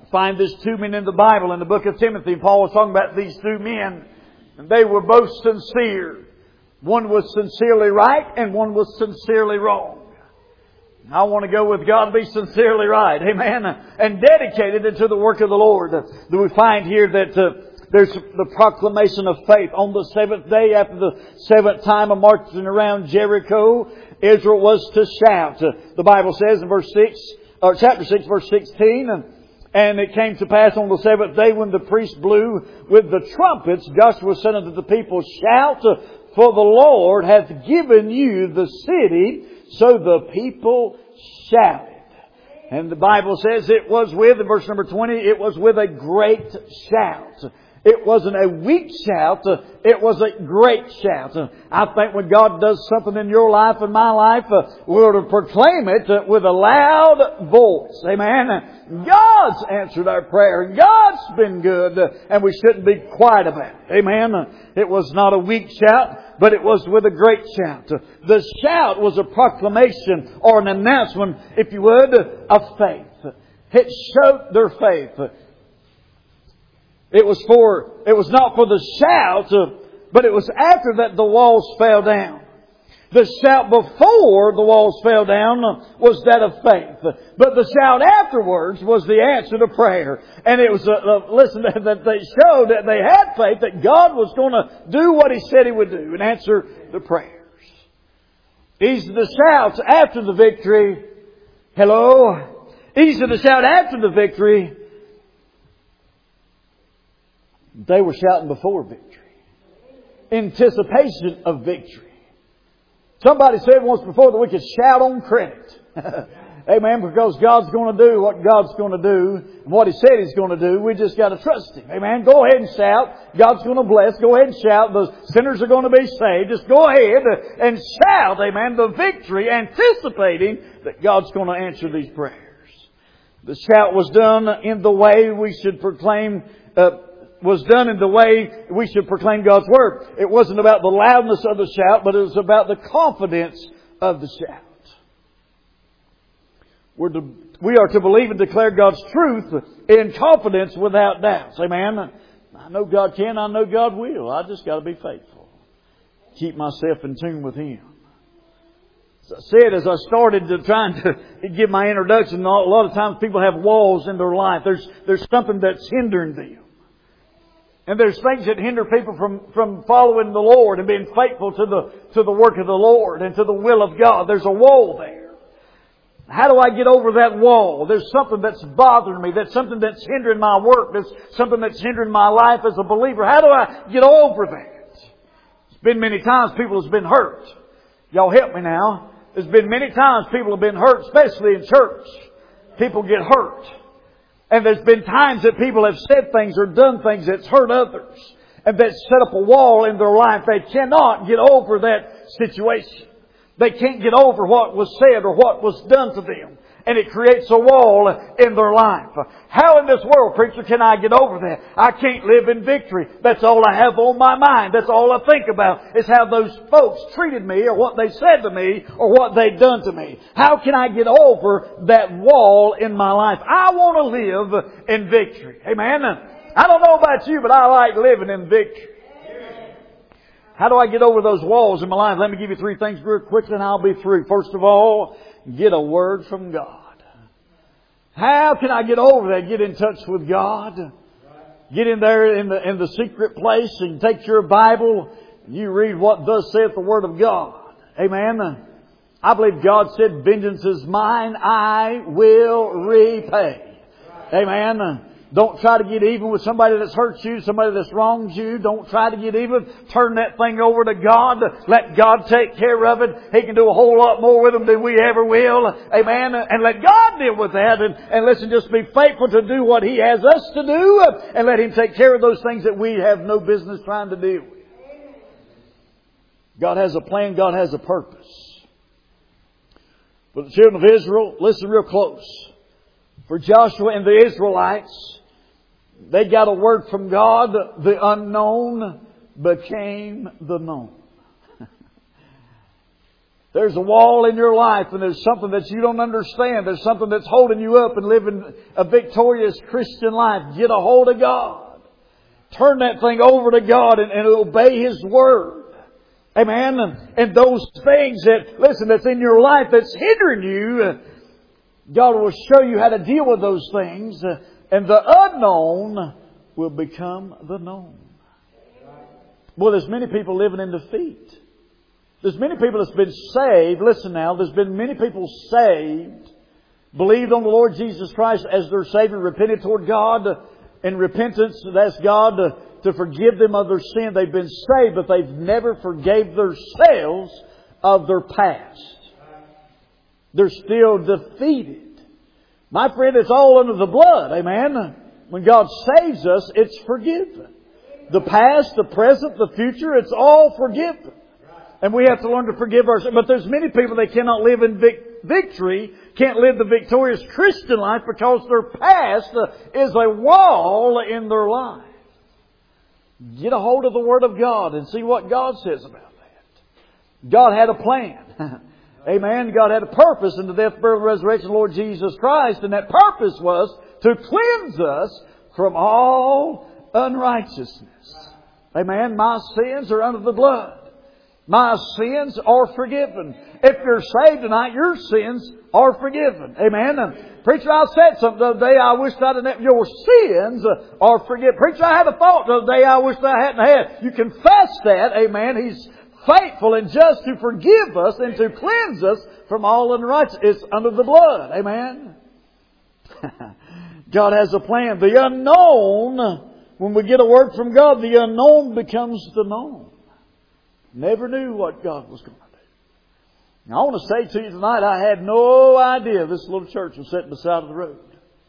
Find this two men in the Bible in the book of Timothy. Paul was talking about these two men. And they were both sincere. One was sincerely right and one was sincerely wrong. I want to go with God and be sincerely right. Amen. And dedicated into the work of the Lord. Do we find here that uh, there's the proclamation of faith. On the seventh day, after the seventh time of marching around Jericho, Israel was to shout. Uh, the Bible says in verse six, or chapter six, verse sixteen, and And it came to pass on the seventh day when the priest blew with the trumpets, Joshua said unto the people, Shout, for the Lord hath given you the city. So the people shouted. And the Bible says it was with, in verse number twenty, it was with a great shout. It wasn't a weak shout. It was a great shout. I think when God does something in your life and my life, we're to proclaim it with a loud voice. Amen. God's answered our prayer. God's been good. And we shouldn't be quiet about it. Amen. It was not a weak shout, but it was with a great shout. The shout was a proclamation or an announcement, if you would, of faith. It showed their faith. It was for, it was not for the shout, but it was after that the walls fell down. The shout before the walls fell down was that of faith. But the shout afterwards was the answer to prayer. And it was, uh, listen, that they showed that they had faith that God was going to do what He said He would do and answer the prayers. Easy to shout after the victory. Hello? Easy to shout after the victory. They were shouting before victory. Anticipation of victory. Somebody said once before that we could shout on credit. Amen. Because God's going to do what God's going to do. And what He said He's going to do. We just got to trust Him. Amen. Go ahead and shout. God's going to bless. Go ahead and shout. The sinners are going to be saved. Just go ahead and shout. Amen. The victory, anticipating that God's going to answer these prayers. The shout was done in the way we should proclaim uh, was done in the way we should proclaim God's Word. It wasn't about the loudness of the shout, but it was about the confidence of the shout. We're to, we are to believe and declare God's truth in confidence without doubts. Amen. I know God can, I know God will. I just got to be faithful. Keep myself in tune with Him. As I said, as I started to trying to give my introduction, a lot of times people have walls in their life. There's, there's something that's hindering them. And there's things that hinder people from, from following the Lord and being faithful to the, to the work of the Lord and to the will of God. There's a wall there. How do I get over that wall? There's something that's bothering me. That's something that's hindering my work. There's something that's hindering my life as a believer. How do I get over that? It's been many times people have been hurt. Y'all help me now. There's been many times people have been hurt, especially in church. People get hurt. And there's been times that people have said things or done things that's hurt others. And that set up a wall in their life. They cannot get over that situation. They can't get over what was said or what was done to them. And it creates a wall in their life. How in this world, preacher, can I get over that? I can't live in victory. That's all I have on my mind. That's all I think about is how those folks treated me or what they said to me or what they'd done to me. How can I get over that wall in my life? I want to live in victory. Amen. I don't know about you, but I like living in victory. How do I get over those walls in my life? Let me give you three things real quickly and I'll be through. First of all, get a word from God. How can I get over that? Get in touch with God. Get in there in the, in the secret place and take your Bible and you read what thus saith the Word of God. Amen. I believe God said, vengeance is mine, I will repay. Amen. Don't try to get even with somebody that's hurt you, somebody that's wronged you. Don't try to get even. Turn that thing over to God. Let God take care of it. He can do a whole lot more with them than we ever will. Amen. And let God deal with that. And, and listen, just be faithful to do what He has us to do. And let Him take care of those things that we have no business trying to deal with. God has a plan. God has a purpose. For the children of Israel, listen real close. For Joshua and the Israelites, they got a word from God. The unknown became the known. there's a wall in your life and there's something that you don't understand. There's something that's holding you up and living a victorious Christian life. Get a hold of God. Turn that thing over to God and, and obey His Word. Amen. And, and those things that, listen, that's in your life that's hindering you, God will show you how to deal with those things. And the unknown will become the known. Well, there's many people living in defeat. There's many people that's been saved. Listen now, there's been many people saved, believed on the Lord Jesus Christ as their Savior, repented toward God in repentance, and asked God to, to forgive them of their sin. They've been saved, but they've never forgave themselves of their past. They're still defeated. My friend, it's all under the blood. Amen. When God saves us, it's forgiven. The past, the present, the future, it's all forgiven. And we have to learn to forgive ourselves. But there's many people that cannot live in vic- victory, can't live the victorious Christian life because their past is a wall in their life. Get a hold of the Word of God and see what God says about that. God had a plan. Amen. God had a purpose in the death, burial, and resurrection of the Lord Jesus Christ. And that purpose was to cleanse us from all unrighteousness. Amen. My sins are under the blood. My sins are forgiven. If you're saved tonight, your sins are forgiven. Amen. And preacher, I said something the other day. I wish I'd have. Your sins are forgiven. Preacher, I had a thought the other day. I wish I hadn't had. You confess that. Amen. He's faithful and just to forgive us and to cleanse us from all unrighteousness. It's under the blood. Amen. God has a plan. The unknown, when we get a word from God, the unknown becomes the known. Never knew what God was going to do. Now, I want to say to you tonight, I had no idea this little church was sitting beside of the road.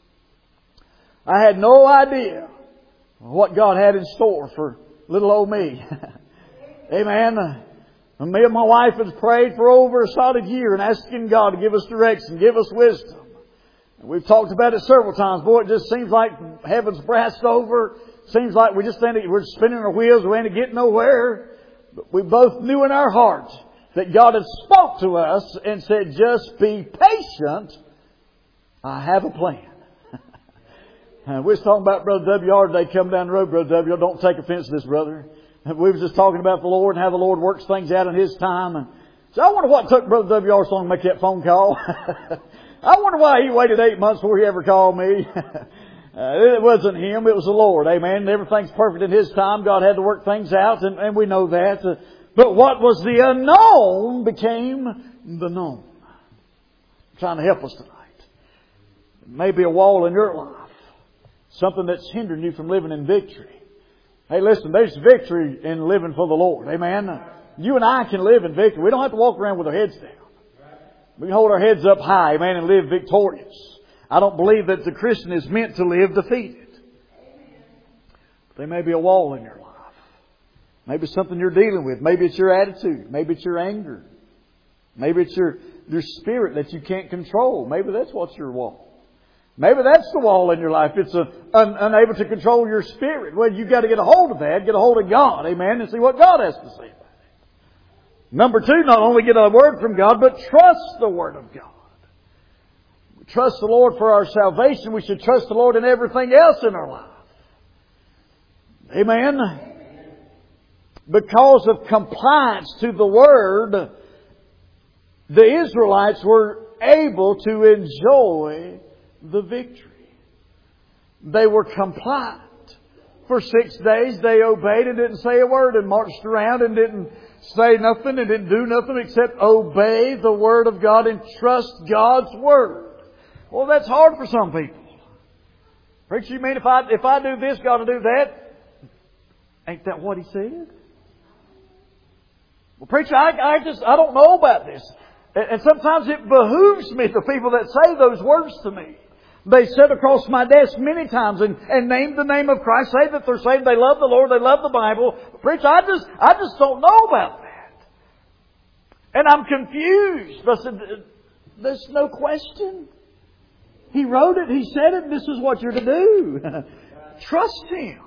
I had no idea what God had in store for little old me. Amen. And me and my wife have prayed for over a solid year and asking God to give us direction, give us wisdom. And we've talked about it several times. Boy, it just seems like heaven's brassed over. Seems like we're just standing, we're spinning our wheels. We ain't getting nowhere. But we both knew in our hearts that God had spoke to us and said, just be patient. I have a plan. And we was talking about Brother W R today, come down the road, Brother W R. Don't take offense to this, brother. And we was just talking about the Lord and how the Lord works things out in His time. And so I wonder what took Brother W R so long to make that phone call. I wonder why he waited eight months before he ever called me. Uh, it wasn't him, it was the Lord. Amen. Everything's perfect in His time. God had to work things out, and, and we know that. Uh, but what was the unknown became the known. I'm trying to help us tonight. Maybe a wall in your life. Something that's hindering you from living in victory. Hey, listen, there's victory in living for the Lord. Amen. You and I can live in victory. We don't have to walk around with our heads down. We can hold our heads up high, amen, and live victorious. I don't believe that the Christian is meant to live defeated. But there may be a wall in your life. Maybe it's something you're dealing with. Maybe it's your attitude. Maybe it's your anger. Maybe it's your, your spirit that you can't control. Maybe that's what's your wall. Maybe that's the wall in your life. It's a, un, unable to control your spirit. Well, you've got to get a hold of that. Get a hold of God. Amen. And see what God has to say about it. Number two, not only get a word from God, but trust the Word of God. Trust the Lord for our salvation. We should trust the Lord in everything else in our life. Amen. Because of compliance to the Word, the Israelites were able to enjoy the victory. They were compliant. For six days they obeyed and didn't say a word and marched around and didn't say nothing and didn't do nothing except obey the Word of God and trust God's Word. Well, that's hard for some people. Preacher, you mean if I if I do this, God will do that? Ain't that what He said? Well, preacher, I, I just I don't know about this. And, and sometimes it behooves me, the people that say those words to me. They sit across my desk many times and, and name the name of Christ, say that they're saved, they love the Lord, they love the Bible. Preacher, I just I just don't know about that. And I'm confused. I said, there's no question. He wrote it, He said it, and this is what you're to do. Trust Him.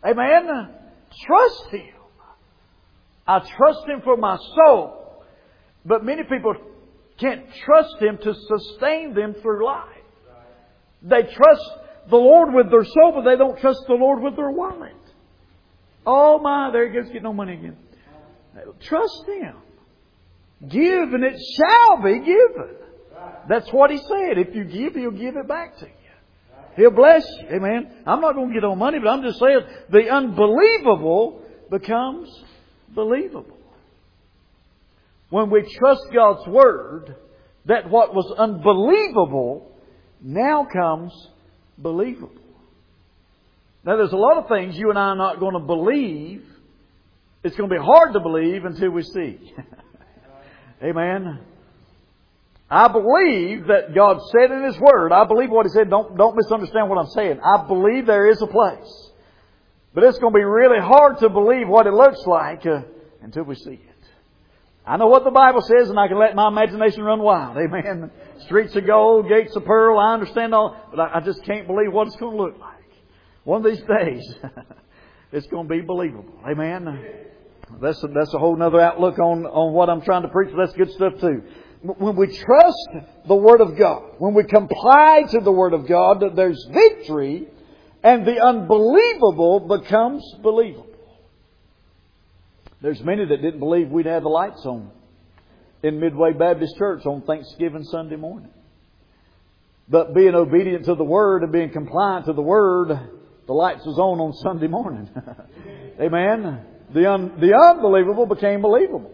Amen. Trust Him. I trust Him for my soul. But many people can't trust Him to sustain them through life. They trust the Lord with their soul, but they don't trust the Lord with their wallet. Oh my, there he goes, getting no money again. Trust Him. Give and it shall be given. That's what He said. If you give, He'll give it back to you. He'll bless you. Amen. I'm not going to get on money, but I'm just saying the unbelievable becomes believable. When we trust God's Word, that what was unbelievable now comes believable. Now there's a lot of things you and I are not going to believe. It's going to be hard to believe until we see. Amen. I believe that God said in His Word, I believe what He said, don't, don't misunderstand what I'm saying. I believe there is a place. But it's going to be really hard to believe what it looks like uh, until we see it. I know what the Bible says and I can let my imagination run wild. Amen. Streets of gold, gates of pearl, I understand all, but I, I just can't believe what it's going to look like. One of these days, it's going to be believable. Amen. That's a, that's a whole other outlook on, on what I'm trying to preach. That's good stuff too. When we trust the Word of God, when we comply to the Word of God, there's victory and the unbelievable becomes believable. There's many that didn't believe we'd have the lights on in Midway Baptist Church on Thanksgiving Sunday morning. But being obedient to the Word and being compliant to the Word, the lights was on on Sunday morning. Amen. The, un, the unbelievable became believable.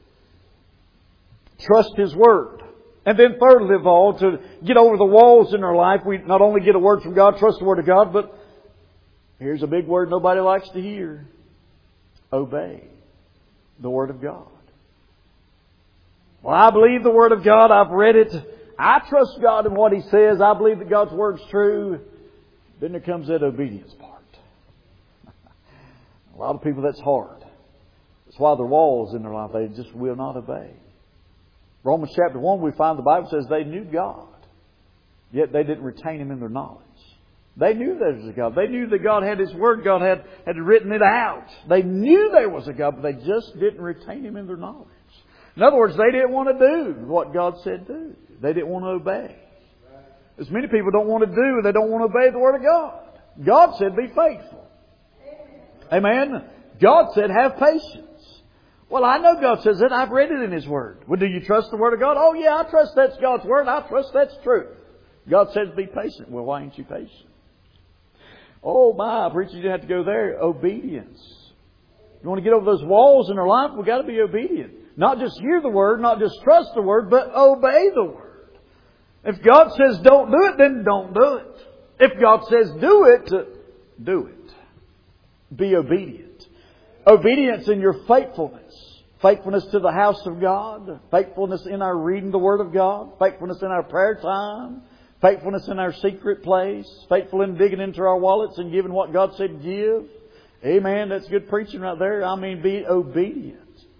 Trust His Word. And then thirdly of all, to get over the walls in our life, we not only get a word from God, trust the Word of God, but here's a big word nobody likes to hear. Obey the Word of God. Well, I believe the Word of God. I've read it. I trust God in what He says. I believe that God's Word's true. Then there comes that obedience part. A lot of people, that's hard. That's why there are walls in their life. They just will not obey. Romans chapter one, we find the Bible says they knew God, yet they didn't retain Him in their knowledge. They knew there was a God. They knew that God had His Word. God had, had written it out. They knew there was a God, but they just didn't retain Him in their knowledge. In other words, they didn't want to do what God said do. They didn't want to obey. As many people don't want to do, they don't want to obey the Word of God. God said, be faithful. Amen. God said, have patience. Well, I know God says that. I've read it in His Word. Well, do you trust the Word of God? Oh, yeah, I trust that's God's Word. I trust that's true. God says be patient. Well, why ain't you patient? Oh, my, preacher, you have to go there. Obedience. You want to get over those walls in our life? We've got to be obedient. Not just hear the Word, not just trust the Word, but obey the Word. If God says don't do it, then don't do it. If God says do it, do it. Be obedient. Obedience in your faithfulness. Faithfulness to the house of God. Faithfulness in our reading the Word of God. Faithfulness in our prayer time. Faithfulness in our secret place. Faithful in digging into our wallets and giving what God said give. Amen. That's good preaching right there. I mean, be obedient.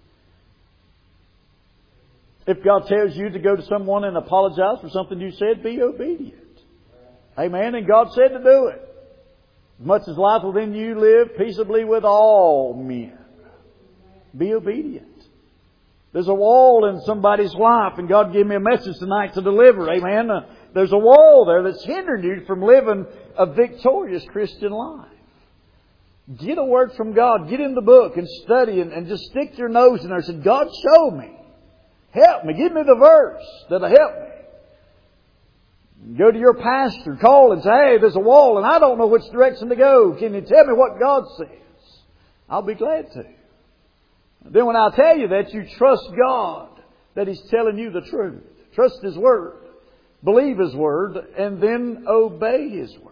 If God tells you to go to someone and apologize for something you said, be obedient. Amen. And God said to do it. As much as life within you, live peaceably with all men. Be obedient. There's a wall in somebody's life, and God gave me a message tonight to deliver. Amen. Uh, there's a wall there that's hindering you from living a victorious Christian life. Get a word from God. Get in the book and study and, and just stick your nose in there and say, God, show me. Help me. Give me the verse that'll help me. Go to your pastor, call and say, hey, there's a wall and I don't know which direction to go. Can you tell me what God says? I'll be glad to. Then when I tell you that, you trust God that He's telling you the truth. Trust His Word. Believe His Word and then obey His Word.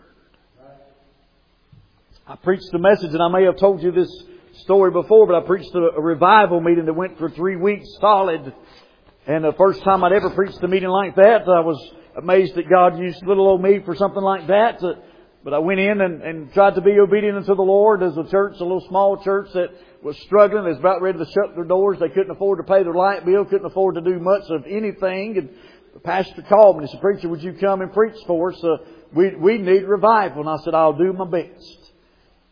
I preached the message, and I may have told you this story before, but I preached a revival meeting that went for three weeks solid. And the first time I'd ever preached a meeting like that, I was amazed that God used little old me for something like that. But I went in and, and tried to be obedient unto the Lord. As a church, a little small church that was struggling. They was about ready to shut their doors. They couldn't afford to pay their light bill. Couldn't afford to do much of anything. And the pastor called me and said, preacher, would you come and preach for us? Uh, we, we need revival. And I said, I'll do my best.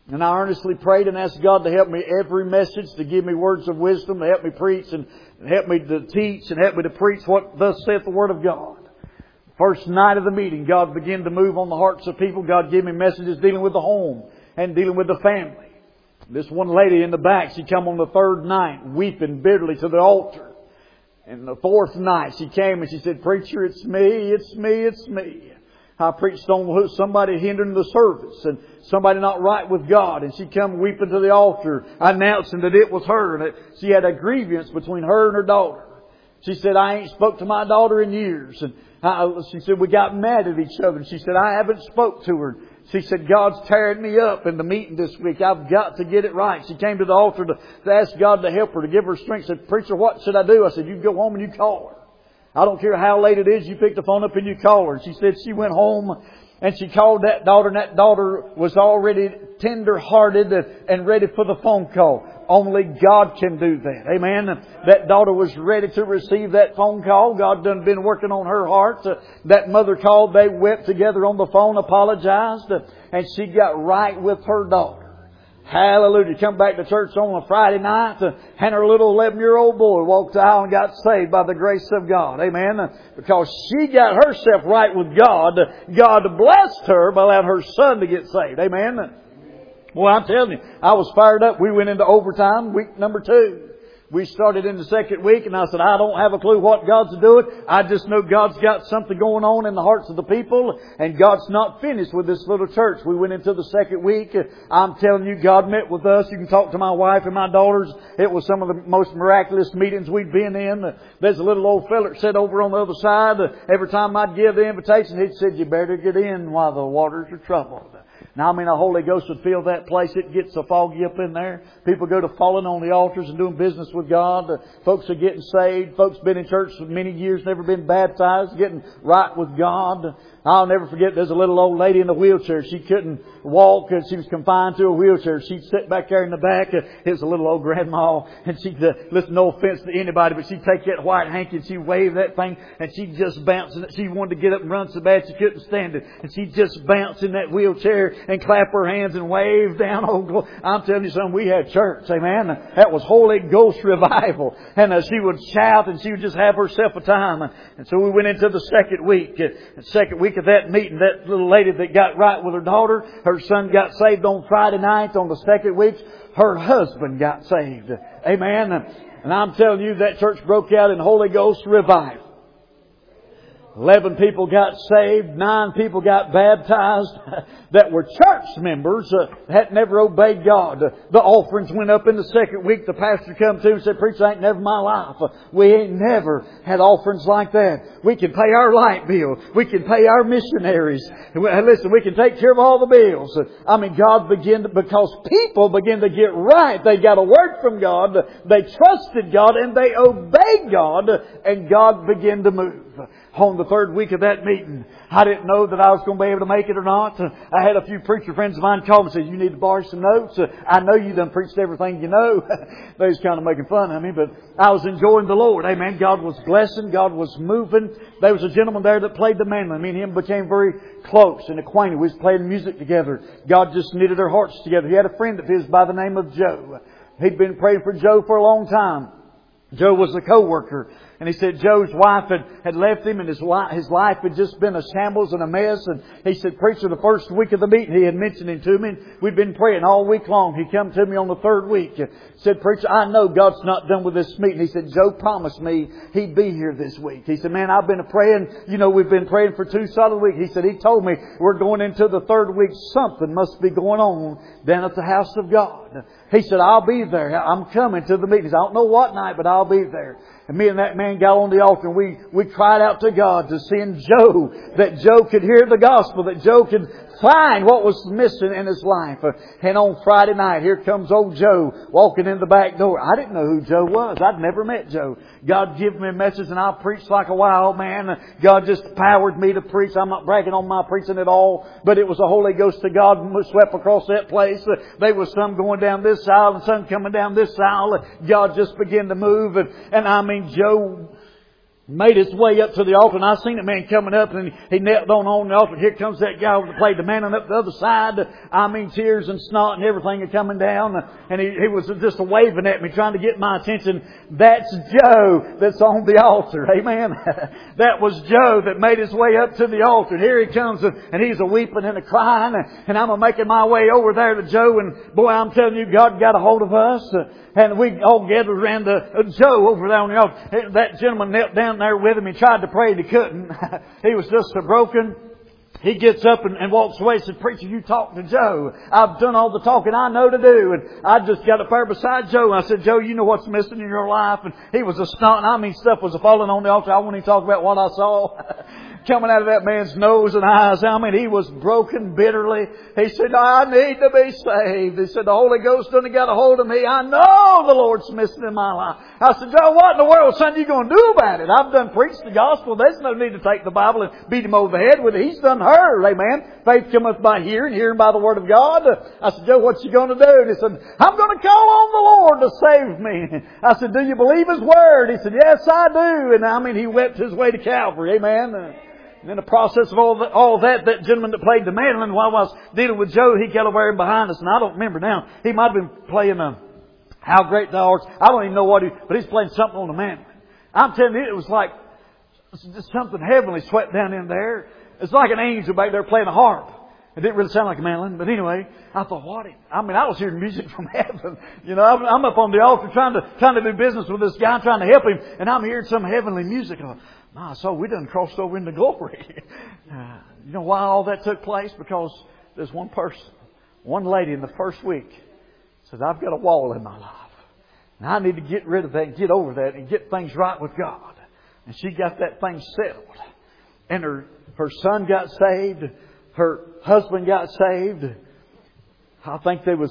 And I earnestly prayed and asked God to help me every message, to give me words of wisdom, to help me preach and help me to teach and help me to preach what thus saith the Word of God. First night of the meeting, God began to move on the hearts of people. God gave me messages dealing with the home and dealing with the family. This one lady in the back, she come on the third night, weeping bitterly to the altar. And the fourth night, she came and she said, "Preacher, it's me, it's me, it's me. I preached on somebody hindering the service and somebody not right with God." And she come weeping to the altar, announcing that it was her, and that she had a grievance between her and her daughter. She said, "I ain't spoke to my daughter in years." And I, she said, "We got mad at each other." And she said, "I haven't spoke to her." She said, "God's tearing me up in the meeting this week. I've got to get it right." She came to the altar to, to ask God to help her, to give her strength. She said, "Preacher, what should I do?" I said, "You go home and you call her. I don't care how late it is, you pick the phone up and you call her." She said she went home and she called that daughter, and that daughter was already tender-hearted and ready for the phone call. Only God can do that. Amen. That daughter was ready to receive that phone call. God done been working on her heart. That mother called, they wept together on the phone, apologized, and she got right with her daughter. Hallelujah. Come back to church on a Friday night, and her little eleven-year-old boy walked out and got saved by the grace of God. Amen. Because she got herself right with God, God blessed her by allowing her son to get saved. Amen. Well, I'm telling you, I was fired up. We went into overtime, week number two. We started in the second week, and I said, "I don't have a clue what God's doing. I just know God's got something going on in the hearts of the people, and God's not finished with this little church." We went into the second week. I'm telling you, God met with us. You can talk to my wife and my daughters. It was some of the most miraculous meetings we'd been in. There's a little old fella that sat over on the other side. Every time I'd give the invitation, he'd said, "You better get in while the waters are troubled." Now, I mean, the Holy Ghost would fill that place. It gets so foggy up in there. People go to falling on the altars and doing business with God. Uh, folks are getting saved. Folks been in church for many years, never been baptized, getting right with God. I'll never forget, there's a little old lady in a wheelchair. She couldn't walk and she was confined to a wheelchair. She'd sit back there in the back. It was a little old grandma, and she'd, uh, listen, no offense to anybody, but she'd take that white hanky and she'd wave that thing, and she'd just bounce. And she wanted to get up and run so bad she couldn't stand it. And she'd just bounce in that wheelchair and clap her hands and wave down. Oh, I'm telling you something, we had church, amen. That was Holy Ghost revival. And uh, she would shout and she would just have herself a time. And so we went into the second week. Uh, the second week of that meeting, that little lady that got right with her daughter, her son got saved on Friday night. On the second week, her husband got saved. Amen. And I'm telling you, that church broke out in Holy Ghost revival. Eleven people got saved. Nine people got baptized that were church members uh, had never obeyed God. Uh, the offerings went up in the second week. The pastor come to and said, "Preacher, ain't never my life. Uh, we ain't never had offerings like that. We can pay our light bill. We can pay our missionaries. And we, listen, we can take care of all the bills." Uh, I mean, God began to, because people begin to get right. They got a word from God. They trusted God and they obeyed God, and God began to move. On the third week of that meeting, I didn't know that I was going to be able to make it or not. I had a few preacher friends of mine call me and say, "You need to borrow some notes. I know you done preached everything you know." They was kind of making fun of me, but I was enjoying the Lord. Amen. God was blessing. God was moving. There was a gentleman there that played the mandolin. Me and him became very close and acquainted. We was playing music together. God just knitted our hearts together. He had a friend of his by the name of Joe. He'd been praying for Joe for a long time. Joe was a co-worker. And he said Joe's wife had, had left him, and his, li- his life had just been a shambles and a mess. And he said, "Preacher, the first week of the meeting, he had mentioned him to me. And we'd been praying all week long. He come to me on the third week. He said, "Preacher, I know God's not done with this meeting." He said, "Joe promised me he'd be here this week." He said, "Man, I've been praying. You know, we've been praying for two solid weeks." He said, "He told me we're going into the third week. Something must be going on down at the house of God." He said, "I'll be there. I'm coming to the meetings. I don't know what night, but I'll be there." And me and that man got on the altar, and we, we cried out to God to send Joe, that Joe could hear the gospel, that Joe could find what was missing in his life. And on Friday night, here comes old Joe walking in the back door. I didn't know who Joe was. I'd never met Joe. God gave me a message, and I preached like a wild man. God just powered me to preach. I'm not bragging on my preaching at all, but it was the Holy Ghost of God swept across that place. There was some going down this aisle and some coming down this aisle. God just began to move. And, and I mean, Joe, Made his way up to the altar, and I seen a man coming up, and he knelt on on the altar. Here comes that guy over to play the man, and up the other side, I mean, tears and snot and everything are coming down, and he, he was just waving at me, trying to get my attention. That's Joe that's on the altar. Amen. That was Joe that made his way up to the altar. And here he comes, and he's a weeping and a crying, and I'm a making my way over there to Joe, and boy, I'm telling you, God got a hold of us, and we all gathered around uh, Joe over there on the altar. That gentleman knelt down there with him. He tried to pray, and he couldn't. He was just so broken. He gets up and, and walks away and said, "Preacher, you talk to Joe. I've done all the talking I know to do." And I just got up there beside Joe, and I said, "Joe, you know what's missing in your life?" And he was a stunting. I mean, stuff was falling on the altar. I won't even talk about what I saw coming out of that man's nose and eyes. I mean, he was broken bitterly. He said, "I need to be saved." He said, "The Holy Ghost done got a hold of me. I know the Lord's missing in my life." I said, "Joe, what in the world, son, you going to do about it? I've done preached the gospel. There's no need to take the Bible and beat him over the head with it. He's done heard." Amen. Faith cometh by hearing, hearing by the Word of God. I said, "Joe, what you going to do?" And he said, "I'm going to call on the Lord to save me." I said, "Do you believe His Word?" He said, "Yes, I do." And I mean, he wept his way to Calvary. Amen. And in the process of all that, all that, that gentleman that played the mandolin, while I was dealing with Joe, he got over behind us, and I don't remember now. He might have been playing a How Great Thou Art. I don't even know what he, but he's playing something on the mandolin. I'm telling you, it was like just something heavenly swept down in there. It's like an angel back there playing a harp. It didn't really sound like a mandolin, but anyway, I thought, what? I mean, I was hearing music from heaven. You know, I'm, I'm up on the altar trying to trying to do business with this guy, trying to help him, and I'm hearing some heavenly music. I thought, my soul, we done crossed over into glory. Uh, you know why all that took place? Because there's one person, one lady in the first week says, "I've got a wall in my life, and I need to get rid of that and get over that and get things right with God." And she got that thing settled. And her, her son got saved. Her husband got saved. I think there was,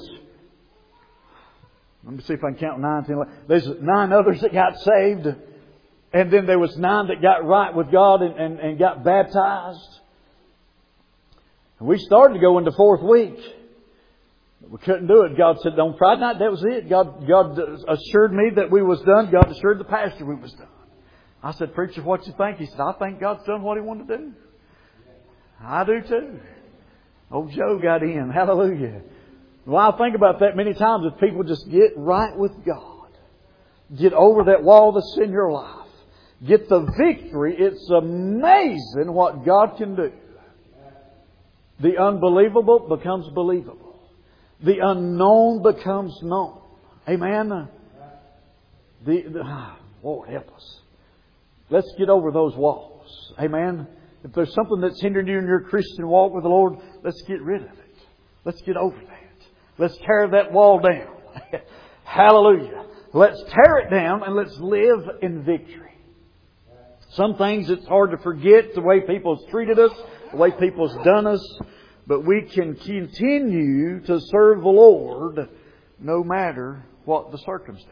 let me see if I can count nine, ten, eleven. There's nine others that got saved. And then there was nine that got right with God and, and, and got baptized. And we started to go into fourth week. We couldn't do it. God said, on Friday night, that was it. God, God assured me that we was done. God assured the pastor we was done. I said, "Preacher, what you think?" He said, "I think God's done what He wanted to do." I do too. Old Joe got in. Hallelujah. Well, I think about that many times. If people just get right with God, get over that wall that's in your life, get the victory, it's amazing what God can do. The unbelievable becomes believable. The unknown becomes known. Amen. The, the Lord help us. Let's get over those walls. Amen. If there's something that's hindering you in your Christian walk with the Lord, let's get rid of it. Let's get over that. Let's tear that wall down. Hallelujah. Let's tear it down and let's live in victory. Some things it's hard to forget, the way people have treated us, the way people have done us. But we can continue to serve the Lord no matter what the circumstances.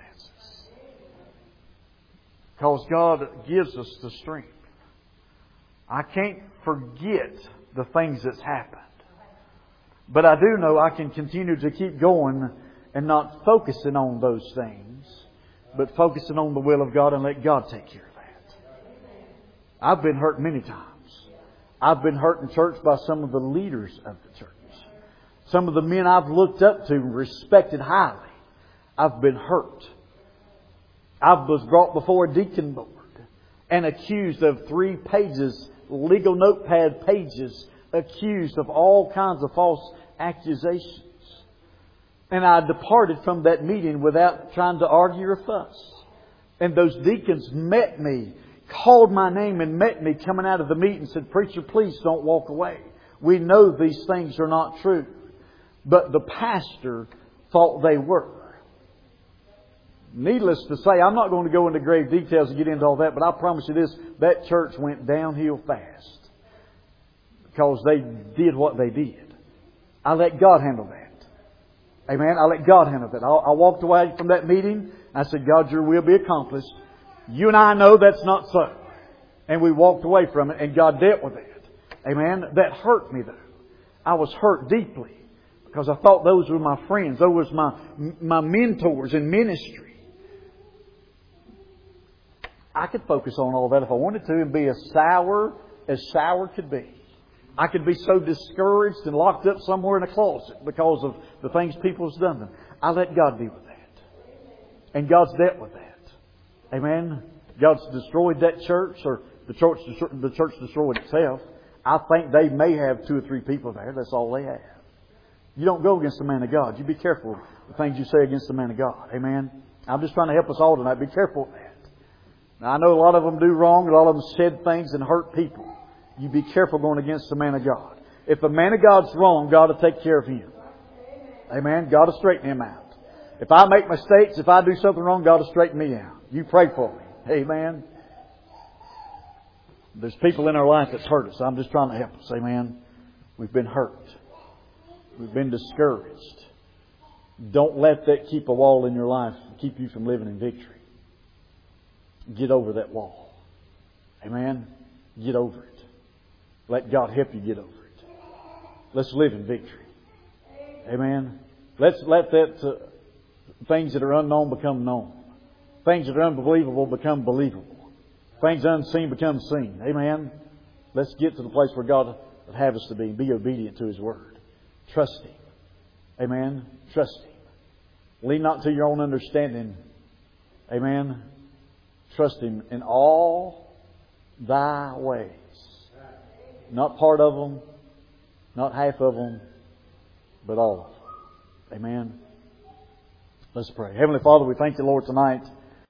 Because God gives us the strength. I can't forget the things that's happened. But I do know I can continue to keep going and not focusing on those things, but focusing on the will of God and let God take care of that. I've been hurt many times. I've been hurt in church by some of the leaders of the church. Some of the men I've looked up to and respected highly. I've been hurt. I was brought before a deacon board and accused of three pages, legal notepad pages, accused of all kinds of false accusations. And I departed from that meeting without trying to argue or fuss. And those deacons met me, called my name and met me coming out of the meeting and said, "Preacher, please don't walk away. We know these things are not true." But the pastor thought they were. Needless to say, I'm not going to go into grave details and get into all that, but I promise you this, that church went downhill fast. Because they did what they did. I let God handle that. Amen. I let God handle that. I, I walked away from that meeting. I said, "God, your will be accomplished. You and I know that's not so." And we walked away from it and God dealt with it. Amen. That hurt me though. I was hurt deeply. Because I thought those were my friends. Those were my, my mentors in ministry. I could focus on all that if I wanted to and be as sour as sour could be. I could be so discouraged and locked up somewhere in a closet because of the things people have done to them. I let God deal with that. And God's dealt with that. Amen. God's destroyed that church, or the church, the church destroyed itself. I think they may have two or three people there. That's all they have. You don't go against the man of God. You be careful the things you say against the man of God. Amen. I'm just trying to help us all tonight. Be careful of that. Now, I know a lot of them do wrong. A lot of them said things and hurt people. You be careful going against the man of God. If the man of God's wrong, God will take care of him. Amen. God will straighten him out. If I make mistakes, if I do something wrong, God will straighten me out. You pray for me. Amen. There's people in our life that's hurt us. I'm just trying to help us. Amen. We've been hurt. We've been discouraged. Don't let that keep a wall in your life and keep you from living in victory. Get over that wall. Amen. Get over it. Let God help you get over it. Let's live in victory. Amen. Let's let that uh, things that are unknown become known. Things that are unbelievable become believable. Things unseen become seen. Amen. Let's get to the place where God would have us to be and be obedient to His Word. Trust Him. Amen. Trust Him. Lean not to your own understanding. Amen. Trust Him in all thy ways. Not part of them, not half of them, but all of them. Amen. Let's pray. Heavenly Father, we thank You, Lord, tonight